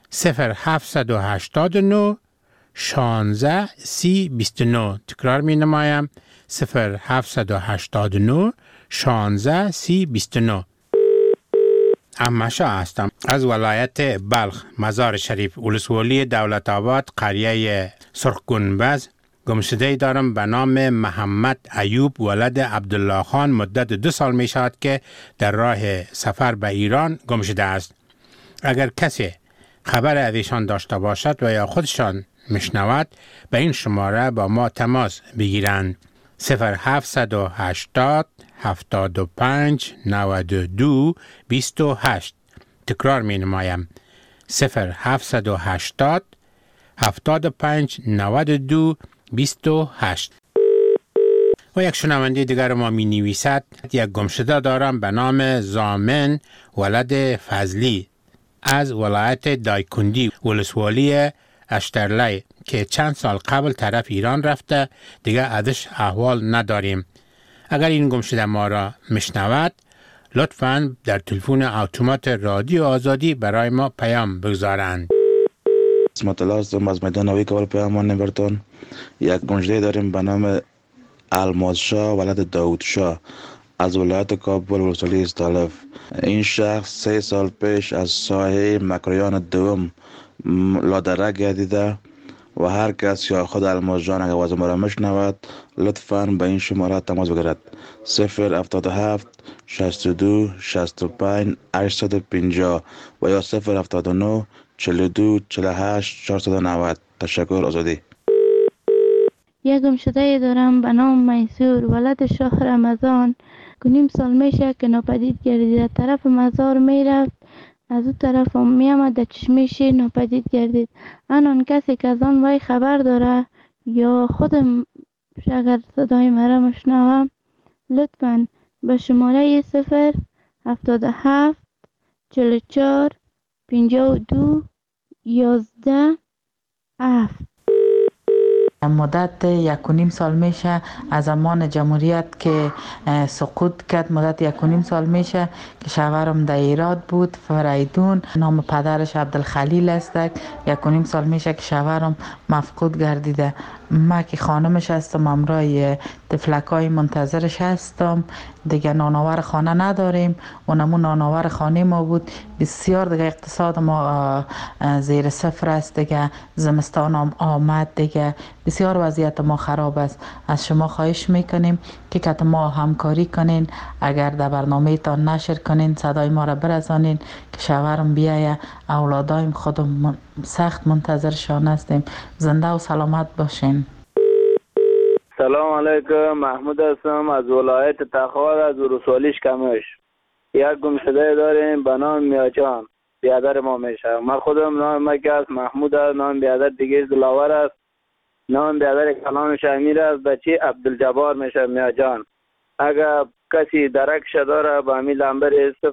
0789 16 30 29. تکرار می نمایم. 0789 16 30 29. احمدشاه هستم از ولایت بلخ، مزار شریف، ولسوالی دولت آباد، قریه سرخ گنبز. گمشده دارم به نام محمد ایوب ولد عبدالله خان. مدت 2 سال می شود که در راه سفر به ایران گمشده است. اگر کسی خبر از ایشان داشته باشد و یا خودشان میشنود، به این شماره با ما تماس بگیرند. 0780 75 92 28. تکرار می نمایم. 0780 75 92 28. و یک شنونده دیگر ما می نویسد: یک گمشده دارم به نام زامن ولد فضلی از ولایت دایکندی، ولسوالی اشترلی، که چند سال قبل طرف ایران رفته، دیگه ازش احوال نداریم. اگر این گمشده ما را میشنود، لطفاً در تلفن اتومات رادیو آزادی برای ما پیام بگذارند. اسمت الله هستم از میدان نوی کابل پیامان نبرتون. یک گمشده داریم به نام الماس شاه ولد داود شاه از ولایت کابل، ولسوالی استالف. این شخص 3 سال پیش از ساحه مکریان دوم لادره گردیده و هر کس یا خود الماس جان اگر آواز ما را میشنود، لطفاً به این شماره تماس بگیرد. 077 62 65 850 و یا 079 42 48 490. تشکر. آزادی. یک گمشده دارم به نام میسور ولد شاه رمضان که 9 سال میشه که ناپدید گردید. طرف مزار میرفت، از او طرف میامد، در چشمه شیر ناپدید گردید. آن کسی که از آن وی خبر داره یا خودم اگر صدای مرا مشنوه، لطفاً به شماره 077 44 52 11 7. مدت 1.5 سال میشه از زمان جمهوریت که سقوط کرد. مدت 1.5 سال میشه که شوهرم در ایراد بود، فریدون. نام پدرش عبدالخلیل است. 1.5 سال میشه که شوهرم مفقود گردیده. ما که خانمش هستم، همراه طفلکای منتظرش هستم. دیگه نانآور خانه نداریم. اونمون نانآور خانه ما بود. بسیار دیگه اقتصاد ما زیر صفر است. دیگه زمستان هم آمد، دیگه بسیار وضعیت ما خراب است. از شما خواهش میکنیم که ما همکاری کنین. اگر در برنامه تان نشر کنین، صدای ما را برسانین که شوهرم بیایه. اولادایم خودم سخت منتظرشان هستیم. زنده و سلامت باشین. سلام علیکم، محمود هستم از ولایت تخار، از ولسوالی کمش. یک گمشده داریم به نام میاجان، بیادر ما میشه. من خودم نام مکه است، محمود است. نام بیادر دیگه دلاور است. نام بیادر کلانش امیر است. بچه عبدالجبار میشه میاجان. اگر کسی درکش داره با امی لمبر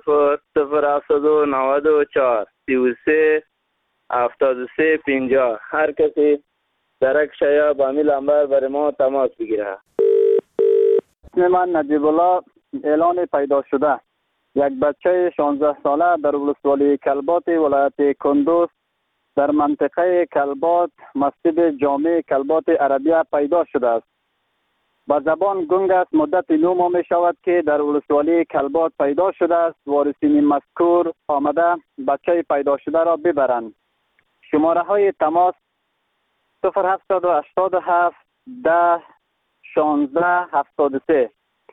00794 33 73 50. هر کسی درکش یا با امی لمبر برای ما تماس بگیره. اسم من نجیب الله. اعلان پیدا شده یک بچه 16 ساله در ولسوالی کلبات ولایت کندوز در منطقه کلبات مسجد جامع کلبات عربیه پیدا شده است. با زبان گنگ است. مدت 9 ماه می شود که در ولسوالی کلبات پیدا شده است. وارثین مذکور آمده بچه پیدا شده را ببرند. شماره های تماس 0787 10 16 73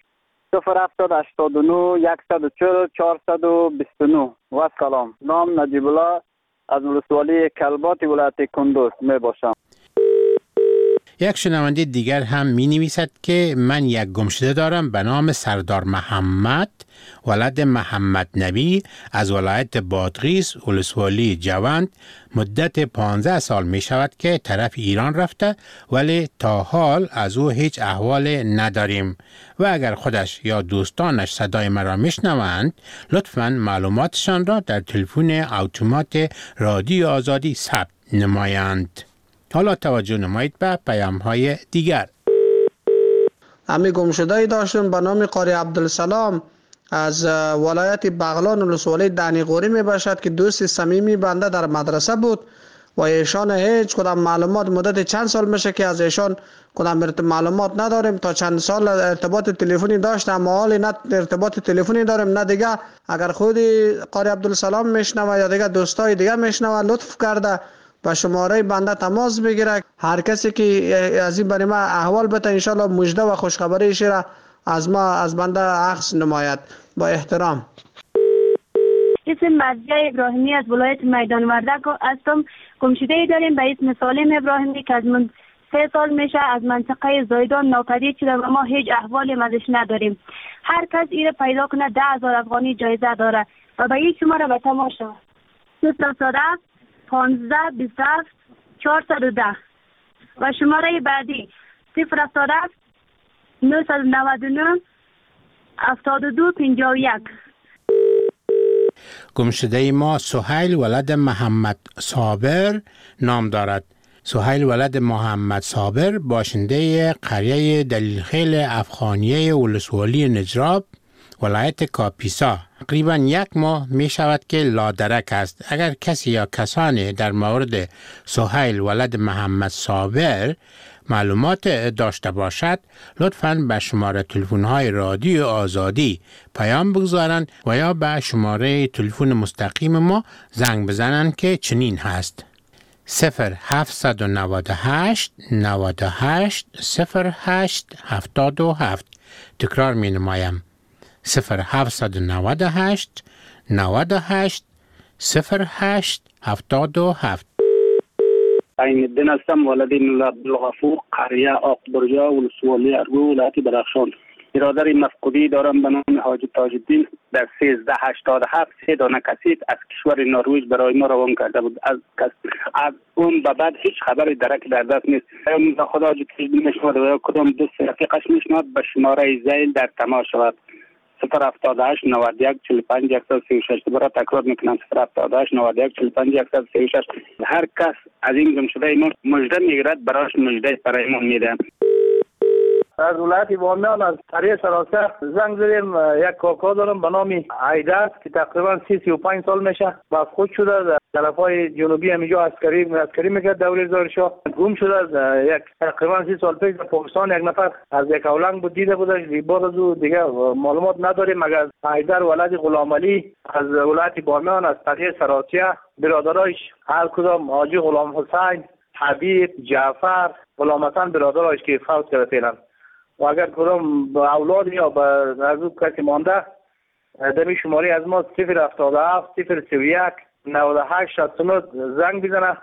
0789 140 429. و سلام. نام نجیب الله از ولسوالی کلبات ولایت کندوز می باشم. یک شنونده دیگر هم می نویسد که من یک گمشده دارم به نام سردار محمد ولد محمد نبی از ولایت بادغیس ولسوالی جوند. مدت 15 سال می شود که طرف ایران رفته ولی تا حال از او هیچ احوال نداریم و اگر خودش یا دوستانش صدای مرا میشنوند لطفاً معلوماتشان را در تلفن اتومات رادیو آزادی ثبت نمایند. حالا توجه نمایید به پیام‌های دیگر. امی گمشده‌ای داشتم به نام قاری عبدالسلام از ولایت بغلان ولسوالی دنیقوری می باشد که دوست صمیمی بنده در مدرسه بود و ایشان هیچ کدام معلومات مدت چند سال میشه که از ایشان کدام معلومات نداریم. تا چند سال ارتباط تلفنی داشتم اما حالی نه ارتباط تلفنی داریم نه دیگه. اگر خودی قاری عبدالسلام میشنوه یا دیگه دوستای دیگه میشنوه لطف کرده با شماره بنده تماس بگیره. هر کسی که از این برای ما احوال بده ان شاء الله مژده و خوشخبری شیره از ما از بنده عکس نماید. با احترام. اسم مرضیه ابراهیمی از ولایت میدان وردک هستم. گمشده‌ای داریم به اسم سالم ابراهیمی که از من 3 سال میشه از منطقه زایدان ناپدید شده و ما هیچ احوالی ازش نداریم. هر کس ایره پیدا کنه 10,000 افغانی جایزه داره و به این شماره به تماشا 010 15 27 410 و شماره بعدی 010 999 72 51. گمشده ما سهیل ولد محمد صابر نام دارد. سهیل ولد محمد صابر باشنده قریه دلیلخیل افغانیه ولسوالی نجراب ولایت کاپیسا تقریبا 1 ماه می شود که لادرک است. اگر کسی یا کسانی در مورد سهیل ولد محمد صابر معلومات داشته باشد لطفاً به شماره تلفن‌های رادیو آزادی پیام بگذارند و یا به شماره تلفن مستقیم ما زنگ بزنند که چنین هست 0798 98 08 77. تکرار می نمایم 0798 98 08 77. عین الدین هستم ولد مولا عبدالغفور قریه آقبرجا ولسوالی ارگو ولایت بدخشان. برادر مفقودی دارم به نام حاجی تاج الدین در 1387 3 دانه کسیف از کشور نروژ برای ما روان کرده بود. از اون به بعد هیچ خبری درک در دست نیست. خدا حاجی تاج الدین میشود و کدام دوست رفیقش میشود به شماره زیل در تماس شود 078 91 45 136. دوباره تکرار میکنم 078 91 45 136. هر کس از این گمشده مژده میگیرد براش مژده برایمون میده. از ولایت بامیان از قریه سراسر زنگ زدیم. یک کاکا دارم به نام عیدر که تقریبا 35 سال میشه مفقود شده در طرفای جنوبی همینجا عسکری میکرد دوره زارشاه. گم شده یک تقریبا 30 سال پیش در پاکستان. یک نفر از یک اولنگ بود دیده بودش. بعد از او دیگه معلومات نداریم مگر عیدر ولد غلام علی از ولایت بامیان از قریه سراسیه برادرایش هر کدام حاجی غلام حسین حبیب جعفر غلام حسن برادرایش که فوت کرده فعلا و اگر کدام اولاد یا به نزدیک کسی مانده دمی شماره از ما 077 031 98 69 زنگ بزنه.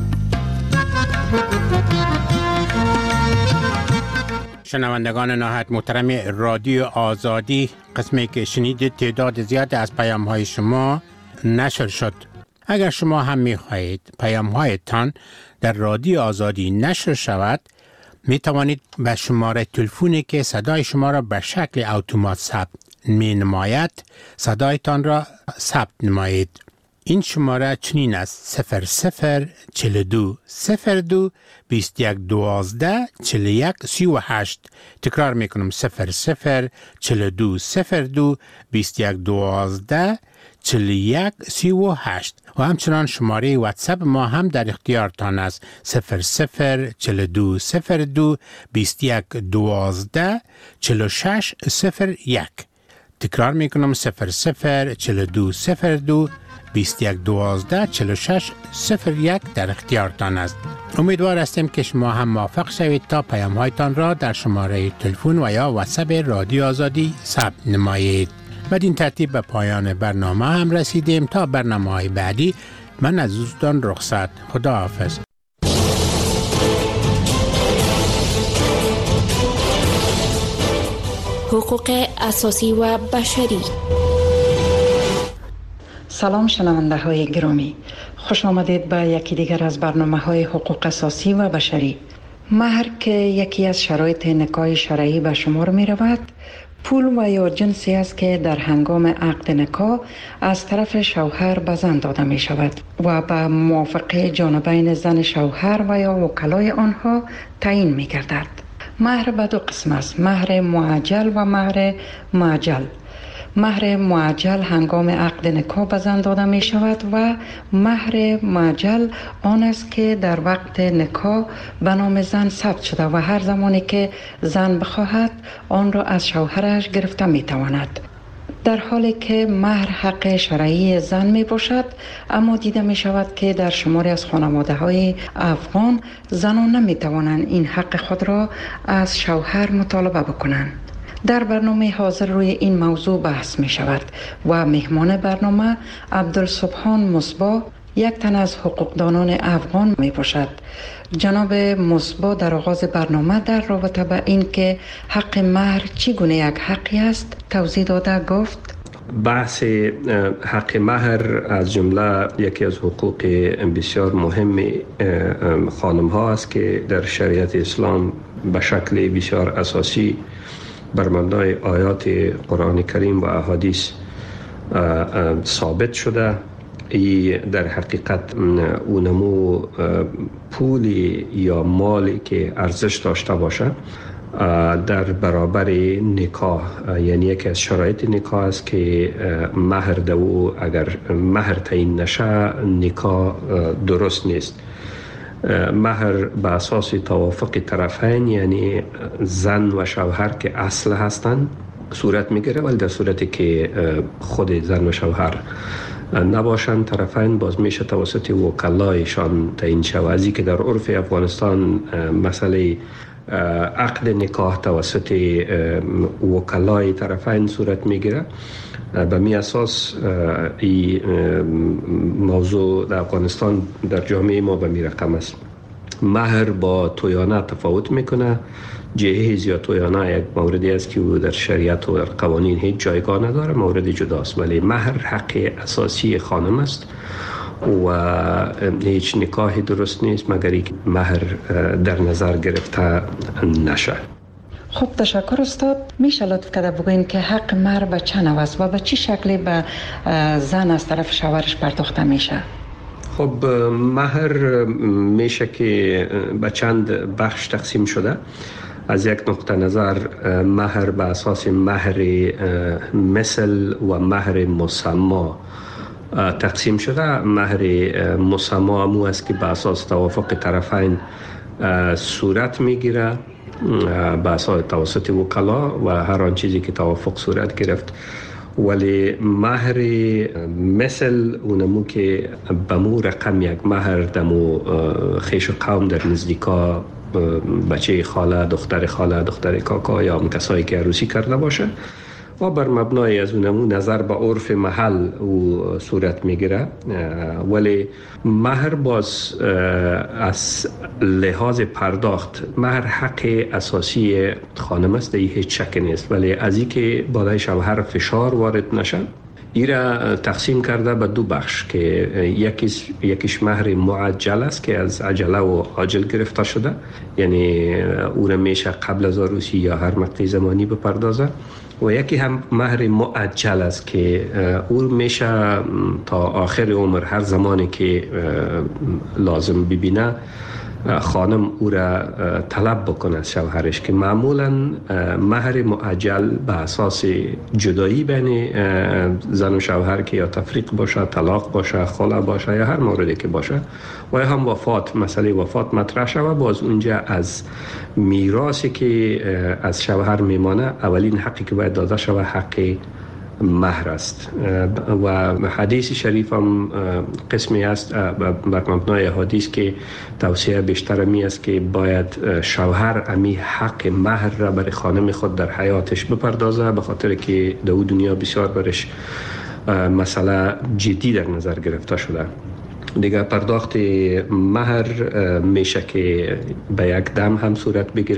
شنوندگان نهایت محترم رادیو آزادی، قسمی که شنیدید تعداد زیاد از پیام‌های شما نشر شد. اگر شما هم می‌خواهید پیام‌هایتان در رادیو آزادی نشر شود می توانید به شماره تلفنی که صدای شما را به شکل اتومات ثبت می نماید صدایتان را ثبت نمایید. این شماره چنین است 0042 02 21 12 41 38. تکرار می کنم 0042 02 21 12 41 38 و همچنان شماره واتساپ ما هم در اختیارتان است 0042 02 21 12 46 01. تکرار می کنم 0042 02 21 12 46 01 در اختیارتان است. امیدوار هستیم که شما هم موفق شوید تا پیام‌هایتان را در شماره تلفن و یا واتساپ رادیو آزادی ثبت نمایید. بدین ترتیب به پایان برنامه هم رسیدیم. تا برنامه‌های بعدی من از دوستان رخصت. خدا حافظ. حقوق اساسی و بشری. سلام شنونده های گرامی، خوش آمدید به یکی دیگر از برنامه های حقوق اساسی و بشری. مهر که یکی از شرایط نکاح شرعی به شمار می رود، پول و یا جنسی است که در هنگام عقد نکاح از طرف شوهر به زن داده می شود و به موافقه جانبین زن شوهر و یا وکلای آنها تعیین می گردد. مهر به دو قسم است: مهر معجل و مهر معجل. مهر معجل هنگام عقد نکاح به زن داده می شود و مهر معجل آن است که در وقت نکاح به نام زن ثبت شده و هر زمانی که زن بخواهد آن را از شوهرش گرفته می تواند. در حالی که مهر حق شرعی زن می باشد، اما دیده می شود که در شماری از خانواده های افغان زنان نمی توانند این حق خود را از شوهر مطالبه بکنند. در برنامه حاضر روی این موضوع بحث می شود و مهمان برنامه عبدالسبحان مصباح، یک تن از حقوقدانان افغان می باشد. جناب مصباح در آغاز برنامه در رابطه به این که حق مهر چگونه یک حقی است توضیح داده گفت: بحث حق مهر از جمله یکی از حقوق بسیار مهم خانم ها است که در شریعت اسلام به شکل بسیار اساسی بر مبنای آیات قرآن کریم و احادیث ثابت شده. ای در حقیقت اونمو پولی یا مالی که ارزش داشته باشه در برابر نکاح، یعنی یکی از شرایط نکاح است که مهر دو اگر مهر تعیین نشه نکاح درست نیست. مهر به اساس توافق طرفین، یعنی زن و شوهر که اصل هستند صورت میگیره، ولی در صورتی که خود زن و شوهر نباشند طرفین باز میشه توسط وکلایشان تعیین شود. ازی که در عرف افغانستان مسئله عقد نکاح توسط وکلای طرفین صورت میگیره. به می اساس این موضوع در افغانستان در جامعه ما به می رقم است. مهر با تویانه تفاوت میکنه. جهیز یا تویانه یک موردی است که در شریعت و در قوانین هیچ جایگاه نداره، مورد جداست، ولی مهر حق اساسی خانم است و هیچ نکاحی درست نیست مگر اینکه مهر در نظر گرفته نشه. خب تشکر استاد. میشه لطف کرده بگوین که حق مهر به چه نوع است و به چه شکلی به زن از طرف شوهرش پرداخته میشه؟ خب مهر میشه که به چند بخش تقسیم شده. از یک نقطه نظر مهر به اساس مهر مثل و مهر مسما تقسیم شده. مهر مسما امو است که به اساس توافق طرفین صورت میگیره به اساس توسط وکلا و هر آن چیزی که توافق صورت گرفت. ولی مهر مثل اونمو که بمو رقم یک مهر دمو خیش و قوم در نزدیکا بچه خاله، دختر خاله، دختر کاکا یا هم کسایی که عروسی کرده باشه و بر مبنای از اونمو نظر به عرف محل او صورت میگیره. ولی مهر باز از لحاظ پرداخت مهر حق اساسی خانم است، این هیچ شک نیست، ولی از این که بالای شوهر فشار وارد نشن ایرا تقسیم کرده به دو بخش که یکیش مهر معجل است که از عجله و عاجل گرفته شده، یعنی او را میشه قبل از عروسی یا هر مقطع زمانی بپردازه، و یکی هم مهر معجل است که او میشه تا آخر عمر هر زمانی که لازم ببینه خانم او را طلب بکنه از شوهرش، که معمولا مهر معجل به اساس جدایی بین زن و شوهر که یا تفریق باشه، طلاق باشه، خلع باشه یا هر موردی که باشه و یا هم وفات، مسئله وفات مطرح شود، باز اونجا از میراثی که از شوهر میمانه اولین حقی که باید داده شود حق مهر است. و حدیث شریف هم قسمی است بر مبنای حدیث که توصیه بیشتر می است که باید شوهر امی حق مهر را برای خانم خود در حیاتش بپردازه، به خاطر که در دنیا بسیار برش مسئله جدی در نظر گرفته شده. دیگه پرداخت مهر میشه که به یک دم هم صورت بگیره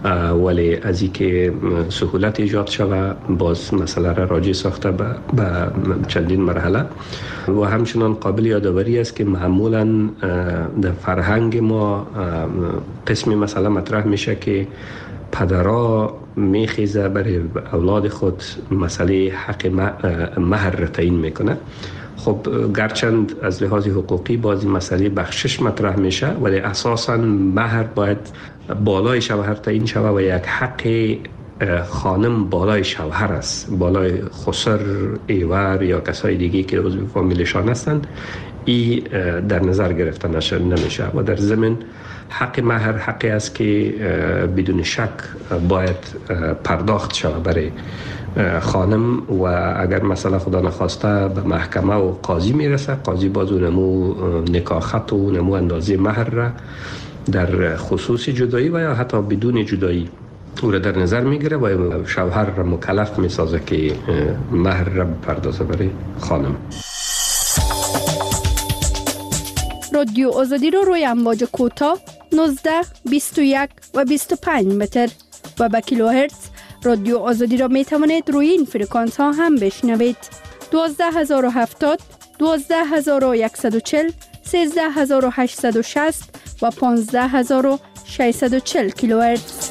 ولی از اینکه سهولت ایجاد شود باز مسئله را راجع ساخته به چندین مرحله و همچنان قابل یادآوری است که معمولا در فرهنگ ما قسمی مسئله مطرح میشه که پدرها میخیزه برای اولاد خود مسئله حق مهر را تعیین میکنه. خب گرچند از لحاظ حقوقی بازی مسئله بخشش مطرح میشه ولی اساساً مهر باید بالای شوهر تعیین شود و یک حق خانم بالای شوهر است، بالای خسر، ایور یا کسای دیگه که عضو فامیلشان هستند. این در نظر گرفته نمیشه و در ضمن حق مهر حقی است که بدون شک باید پرداخت شود برای خانم و اگر مثلا خدا نخواسته به محکمه و قاضی میرسه، قاضی باز نمو نکاح خط و نمو اندازه مهر را در خصوص جدایی و یا حتی بدون جدایی او را در نظر میگیره و شوهر را مکلف میسازه که مهر را بپردازه برای خانم. رادیو آزادی رو روی امواج کوتاه 19، 21 و 25 متر و به کیلوهرتز رادیو آزادی را می توانید روی این فرکانس ها هم بشنوید. 12070، 12140، 13860 و 15640 کیلوهرتز.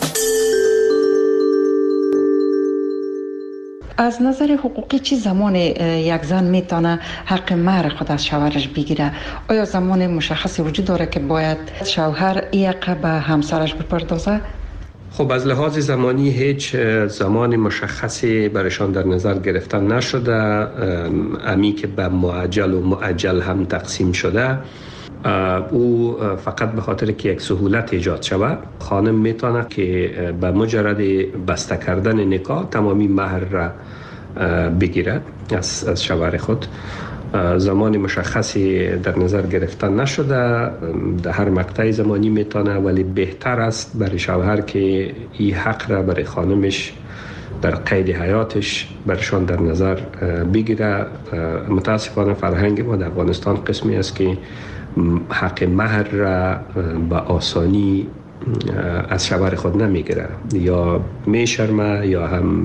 از نظر حقوقی چی زمان یک زن میتونه حق مهر خود از شوهرش بگیره؟ آیا زمان مشخصی وجود داره که باید شوهر یک به همسرش بپردازه؟ خب از لحاظ زمانی هیچ زمان مشخصی برشان در نظر گرفتن نشده. امی که به معجل و مؤجل هم تقسیم شده او فقط به خاطر که یک سهولت ایجاد شود خانم میتونه که به مجرد بسته کردن نکاح تمامی مهر را بگیرد از شوهر خود. زمان مشخصی در نظر گرفتن نشده، در هر مقطع زمانی میتونه، ولی بهتر است برای شوهر که این حق را برای خانمش در قید حیاتش برشان در نظر بگیره. متاسفانه فرهنگ ما در افغانستان قسمی است که حق مهر را به آسانی از شوهر خود نمیگیره، یا میشرمه یا هم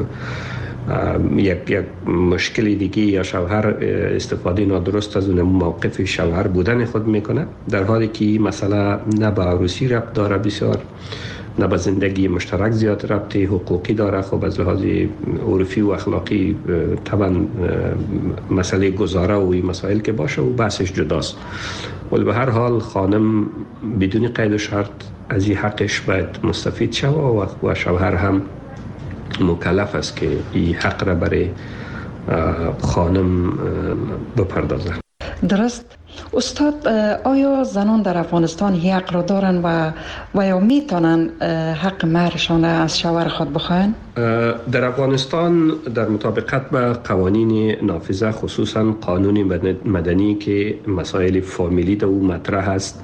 یک مشکلی دیگه یا شوهر استفاده نادرست از اون موقف شوهر بودن خود میکنه، در حالی که مثلا نه به عروسی ربط داره بسیار، نه به زندگی مشترک زیاد ربط حقوقی داره. خب از لحاظ عرفی و اخلاقی طبعا مسئله گذاره و این مسائل که باشه و بحثش جداست، ولی به هر حال خانم بدون قید و شرط از این حقش باید مستفید شود و شوهر هم مکلف است که این حق را برای خانم بپردازه. درست. استاد، آیا زنان در افغانستان حق را دارن و یا میتونن حق مهرشان از شوهر خود بخواهن؟ در افغانستان در مطابقت با قوانین نافذه، خصوصا قانون مدنی که مسائل فامیلی در او مطرح است،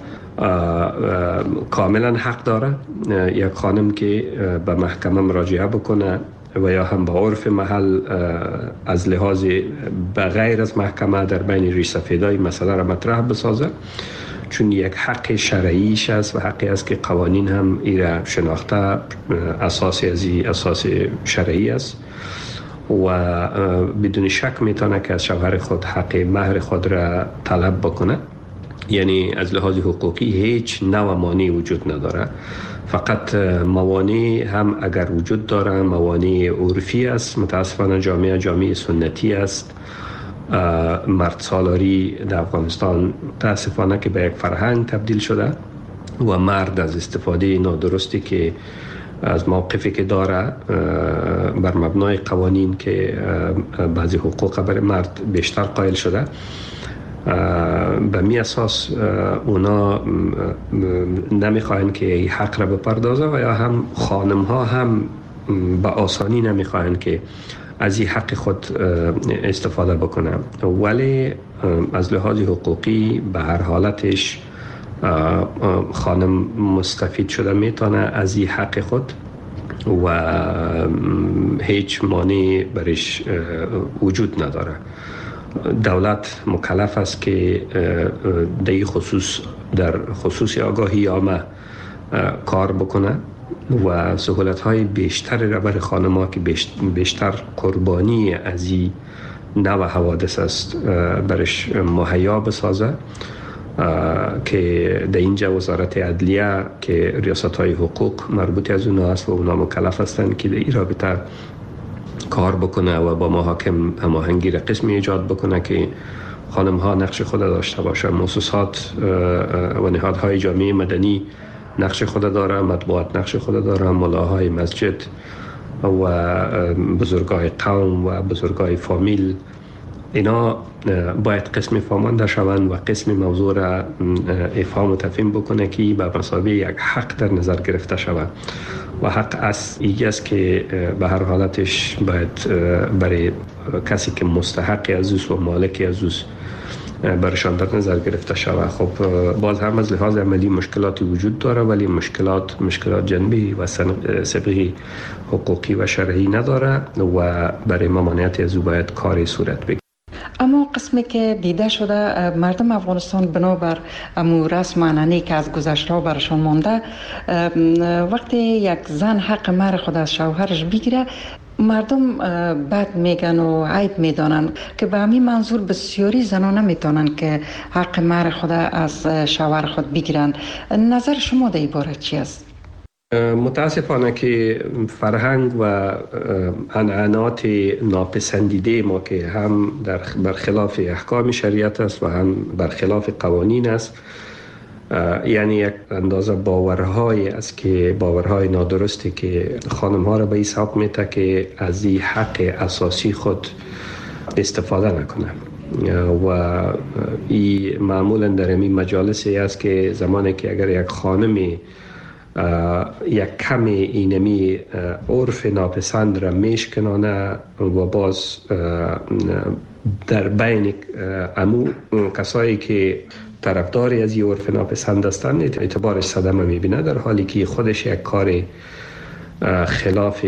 کاملا حق داره یک خانم که به محکمه مراجعه بکنه و یا هم با عرف محل از لحاظ بغیر از محکمه در بین ریش سفیدای مسئله را مطرح بسازه، چون یک حق شرعیش است و حقی است که قوانین هم ایره شناخته اساسی از اساس شرعی است و بدون شک میتونه که از شوهر خود حق مهر خود را طلب بکنه. یعنی از لحاظ حقوقی هیچ نوع مانعی وجود نداره، فقط موانع هم اگر وجود داره موانع عرفی است. متاسفانه جامعه سنتی است. مرد سالاری در افغانستان متاسفانه که به یک فرهنگ تبدیل شده و مرد از استفاده نادرستی که از موقفی که داره بر مبنای قوانین که بعضی حقوق برای مرد بیشتر قائل شده، به می اساس اونا نمیخواهند که این حق را بپردازه و یا هم خانم ها هم به آسانی نمیخواهند که از این حق خود استفاده بکنه، ولی از لحاظ حقوقی به هر حالتش خانم مستفید شده میتونه از این حق خود و هیچ مانعی برش وجود نداره. دولت مکلف است که در خصوص آگاهی عامه کار بکنه و سهولت های بیشتر را برای خانم ها که بیشتر قربانی از این نوع حوادث است برش مهیا بسازه، که در اینجا وزارت عدلیه که ریاست های حقوق مربوط از اونا است و اونا مکلف هستند که در این رابطه کار بکنه و با محاکم هماهنگی را قسمی ایجاد بکنه که خانم ها نقش خود داشته باشه. مؤسسات و نهادهای جامعه مدنی نقش خود داره، مطبوعات نقش خود داره، ملاهای مسجد و بزرگای قوم و بزرگای فامیل، اینا باید قسم فهمانده شوند و قسم موضوع را افهام و تفهیم بکنه که به مثابه یک حق در نظر گرفته شود و حق از ایگه است که به هر حالتش باید برای کسی که مستحق از اوست و مالک از اوست برشان در نظر گرفته شود. خب باز هم از لحاظ عملی مشکلاتی وجود داره، ولی مشکلات جنبی و سبقی حقوقی و شرعی نداره و برای ممانعت از او باید کاری صورت بگیرد. اما قسمی که دیده شده مردم افغانستان بنابر امو رسم عنعنه‌ای که از گذشته برشان مانده، وقتی یک زن حق مهر خود از شوهرش بگیره مردم بد میگن و عیب میدانن که به همین منظور بسیاری زنان نمیتونن که حق مهر خود از شوهر خود بگیرن. نظر شما در این باره چی است؟ متاسفانه که فرهنگ و عنعنات ناپسندیده ما که هم برخلاف احکام شریعت است و هم برخلاف قوانین است، یعنی یک اندازه باورهای است که باورهای نادرستی که خانم ها را به این سبب میته که از این حق اساسی خود استفاده نکنه و این معمولا در این مجالسی است که زمانی که اگر یک خانمی یک کمی اینمی عرف ناپسند را میشکنانه و باز در بین امو کسایی که طرفداری از این عرف ناپسند هستند اعتبارش صدمه میبینه، در حالی که خودش یک کار خلاف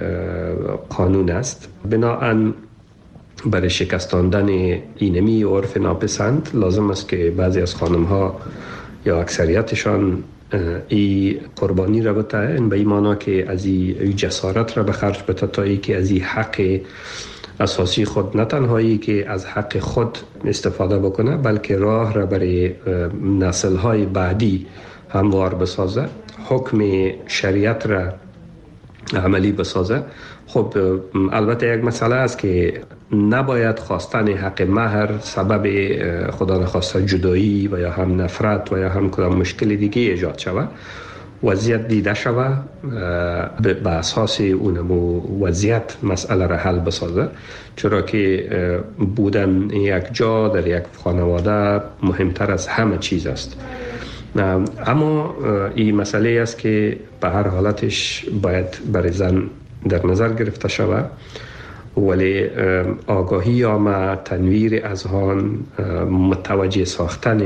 قانون است. بنابراین برای شکستاندن اینمی عرف ناپسند لازم است که بعضی از خانم ها یا اکثریتشان ای قربانی را بتاین، به این معنا که از این جسارت را به خرج بده تا ای که از این حق اساسی خود نه تنهایی که از حق خود استفاده بکنه، بلکه راه را برای نسل‌های بعدی هموار بسازه، حکم شریعت را عملی بسازه. خب البته یک مسئله است که نباید خواستن حق مهر سبب خدا نخواسته جدایی و یا هم نفرت و یا هم کدام مشکل دیگه ایجاد شود. وضعیت دیده شود به اساس اونمو وضعیت مسئله را حل بسازه، چرا که بودن یک جا در یک خانواده مهمتر از همه چیز است. اما این مسئله است که به هر حالتش باید برای زن در نظر گرفته شود، ولی آگاهی یا تنویر اذهان، متوجه ساختن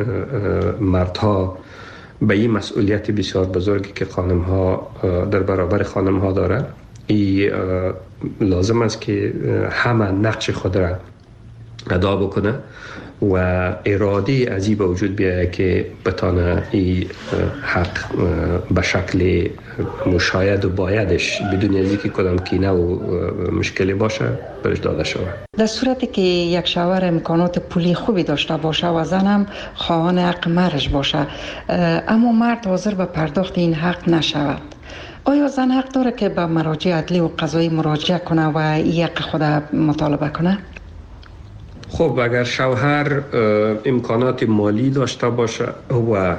مردها به این مسئولیت بسیار بزرگی که خانم ها در برابر خانم ها داره، این لازم است که همه نقش خود را ادا بکنه و اراده از این به وجود بیاید که بتانه این حق به شکل مشاید و بایدش بدون از اینکه کدام کینه و مشکلی باشه برش داده شود. در صورتی که یک شوهر امکانات پولی خوبی داشته باشه و زنم خواهان حق مهرش باشه، اما مرد حاضر به پرداخت این حق نشود، آیا زن حق داره که به مراجع عدلی و قضایی مراجعه کنه و این حق خود مطالبه کنه؟ خب اگر شوهر امکانات مالی داشته باشه و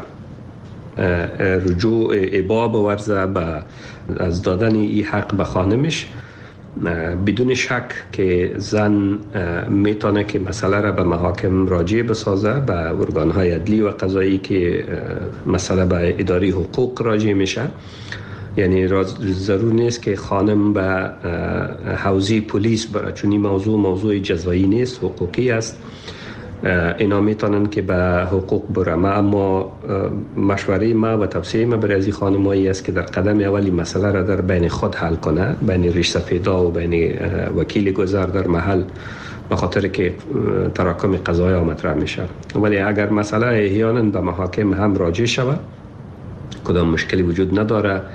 رجوع ابا بورزه از دادن این حق به خانمش، بدون شک که زن میتونه که مسئله را به محاکم راجع بسازه، به ارگانهای عدلی و قضایی که مسئله به اداره حقوق راجع میشه. یعنی ضرور نیست که خانم به حوزه پلیس بره، چون این موضوع جزایی نیست، حقوقی است. اینا میتونن که به حقوق برم، اما مشوره ما و توصیه ما برای از خانمایی است که در قدم اولی مسئله را در بین خود حل کنه، بین ریش سفیدا و بین وکیل گذر در محل، به خاطر که تراکم قضایا مطرح میشه. ولی اگر مسئله احیانا به محاکم هم راجع شود، کدام مشکلی وجود نداره،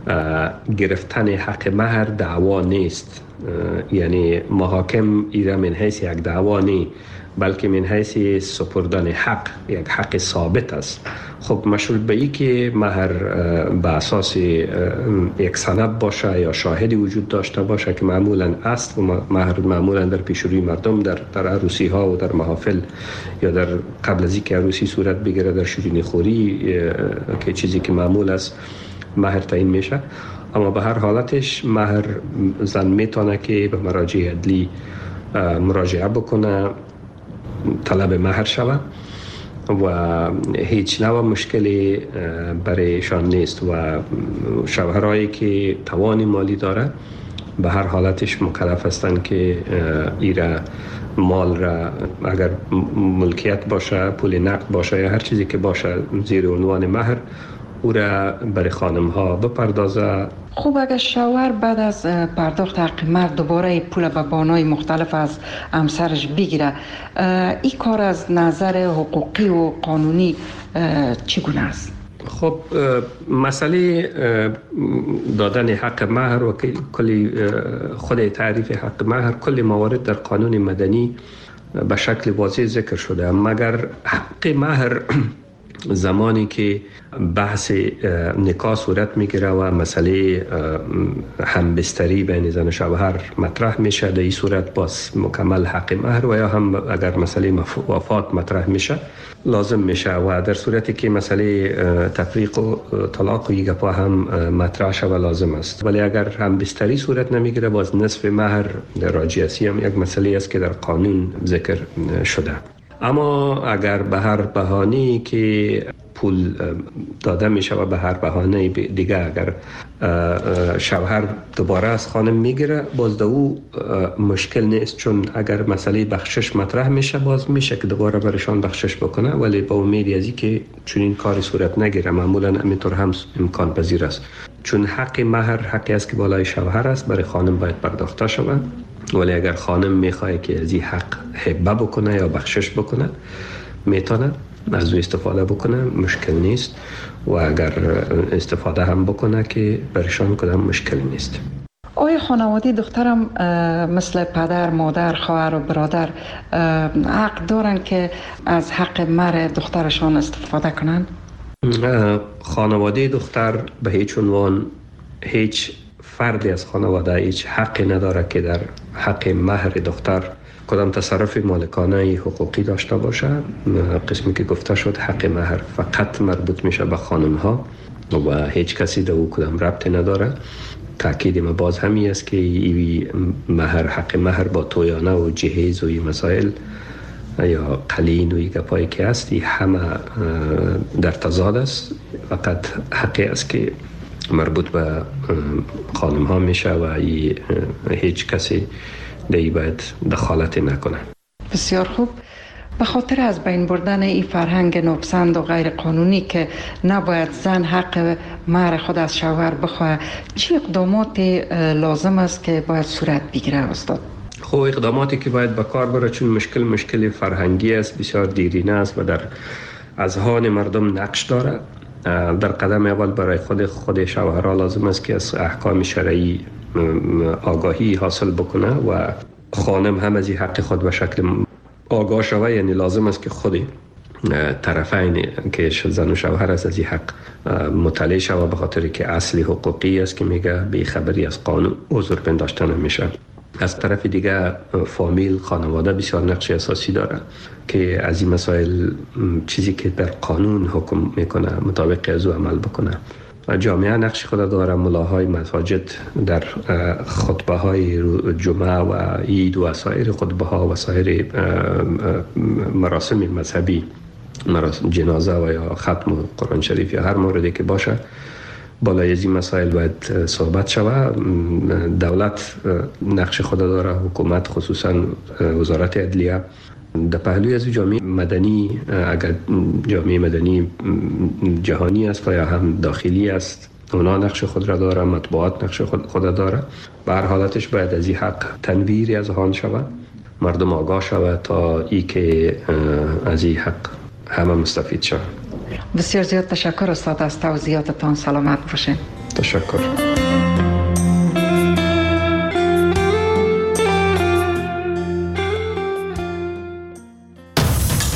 گرفتن حق مهر دعوا نیست، یعنی محاکم ایره من حیث یک دعوا نیست بلکه من حیث سپردن حق، یک حق ثابت است. خب مشروط به این که مهر به اساس یک سند باشه یا شاهدی وجود داشته باشه که معمولا است، و مهر معمولا در پیش روی مردم در عروسی ها و در محافل یا در قبل از اینکه عروسی صورت بگیره در شیرینی خوری که چیزی که معمول است مهر تعیین میشه. اما به هر حالتش مهر زن میتونه که به مراجع عدلی مراجعه بکنه، طلب مهر شود و هیچ نوع مشکلی برایشان نیست و شوهرایی که توان مالی داره به هر حالتش مکلف هستند که ایره مال را اگر ملکیت باشه، پول نقد باشه یا هر چیزی که باشه زیر عنوان مهر او را برای خانم ها بپردازه. خوب اگر شوهر بعد از پرداخت حق مهر دوباره پول به بانای مختلف از همسرش بگیره، این کار از نظر حقوقی و قانونی چگونه است؟ خب مسئله دادن حق مهر و کلی خود تعریف حق مهر کلی موارد در قانون مدنی به شکل واضح ذکر شده، مگر حق مهر زمانی که بحث نکاح صورت میگیره و مسئله همبستری بین زن و شوهر مطرح میشه، در این صورت باز مکمل حق مهر، و یا هم اگر مسئله وفات مطرح میشه لازم میشه، و در صورتی که مسئله تفریق و طلاق و یک پا هم مطرح شود لازم است. ولی اگر همبستری صورت نمیگیره باز نصف مهر راجعی هم یک مسئله است که در قانون ذکر شده. اما اگر به هر بهانه‌ای که پول داده میشه و به هر بهانه دیگه اگر شوهر دوباره از خانم میگیره باز او مشکل نیست، چون اگر مسئله بخشش مطرح میشه باز میشه که دوباره برشان بخشش بکنه، ولی با امید از اینکه چون این کاری صورت نگیره معمولا همینطور هم امکان پذیر است، چون حق مهر حقی است که بالای شوهر است برای خانم باید پرداخته شود. ولی اگر خانم میخواد که از این حق هبه بکنه یا بخشش بکنه میتونه از او استفاده بکنه، مشکل نیست، و اگر استفاده هم بکنه که برشان کدام مشکل نیست. آیا خانواده دخترم مثل پدر، مادر، خواهر و برادر حق دارن که از حق مهر دخترشان استفاده کنند؟ خانواده دختر به هیچ عنوان هیچ فردی از خانواده هیچ حقی نداره که در حق مهر دختر کدام تصرف مالکانه حقوقی داشته باشه. قسمی که گفته شد حق مهر فقط مربوط میشه به خانم ها و هیچ کسی در او کدام ربطی نداره. تأکید ما باز همی است که این مهر حق مهر با تویانه و جهیز و این مسائل یا قلین و این گپایی که است همه در تضاد است، فقط حقی است که مربوط به خانم ها میشه و هیچ کسی دیگه باید دخالت نکنه. بسیار خوب. به خاطر از بین بردن این فرهنگ ناپسند و غیر قانونی که نباید زن حق مهر خود از شوهر بخواه، چه اقدامات لازم است که باید صورت بگیره استاد؟ خب اقداماتی که باید به کار بره، چون مشکل فرهنگی است، بسیار دیرینه است و در اذهان مردم نقش داره. در قدم اول برای خود شوهرها لازم است که از احکام شرعی آگاهی حاصل بکنه و خانم هم از این حق خود به شکل آگاه شوه، یعنی لازم است که خود طرفین که زن و شوهر است از این حق مطلع شوه، به خاطر که اصلی حقوقی است که میگه بی خبری از قانون عذر پنداشته نمیشه. از طرف دیگه فامیل، خانواده بسیار نقش اساسی داره که از این مسائل چیزی که در قانون حکم میکنه مطابق از او عمل بکنه. جامعه نقش خود داره، ملاهای مساجد در خطبه های جمعه و عید و سایر خطبه ها و سایر مراسم مذهبی، جنازه و یا ختم قرآن شریف یا هر موردی که باشه، بالای از این مسائل باید صحبت شود. دولت نقش خود داره، حکومت خصوصا وزارت عدلیه. در پهلوی از جامعه مدنی، اگر جامعه مدنی جهانی است و یا هم داخلی است، اونا نقش خود را داره، مطبوعات نقش خود داره. به هر حالتش باید از این حق تنویری از آن شود، مردم آگاه شود تا ای که از این حق همه مستفید شود. بسیار زیاد تشکر استاد، از توضیحاتتان سلامت باشین. تشکر.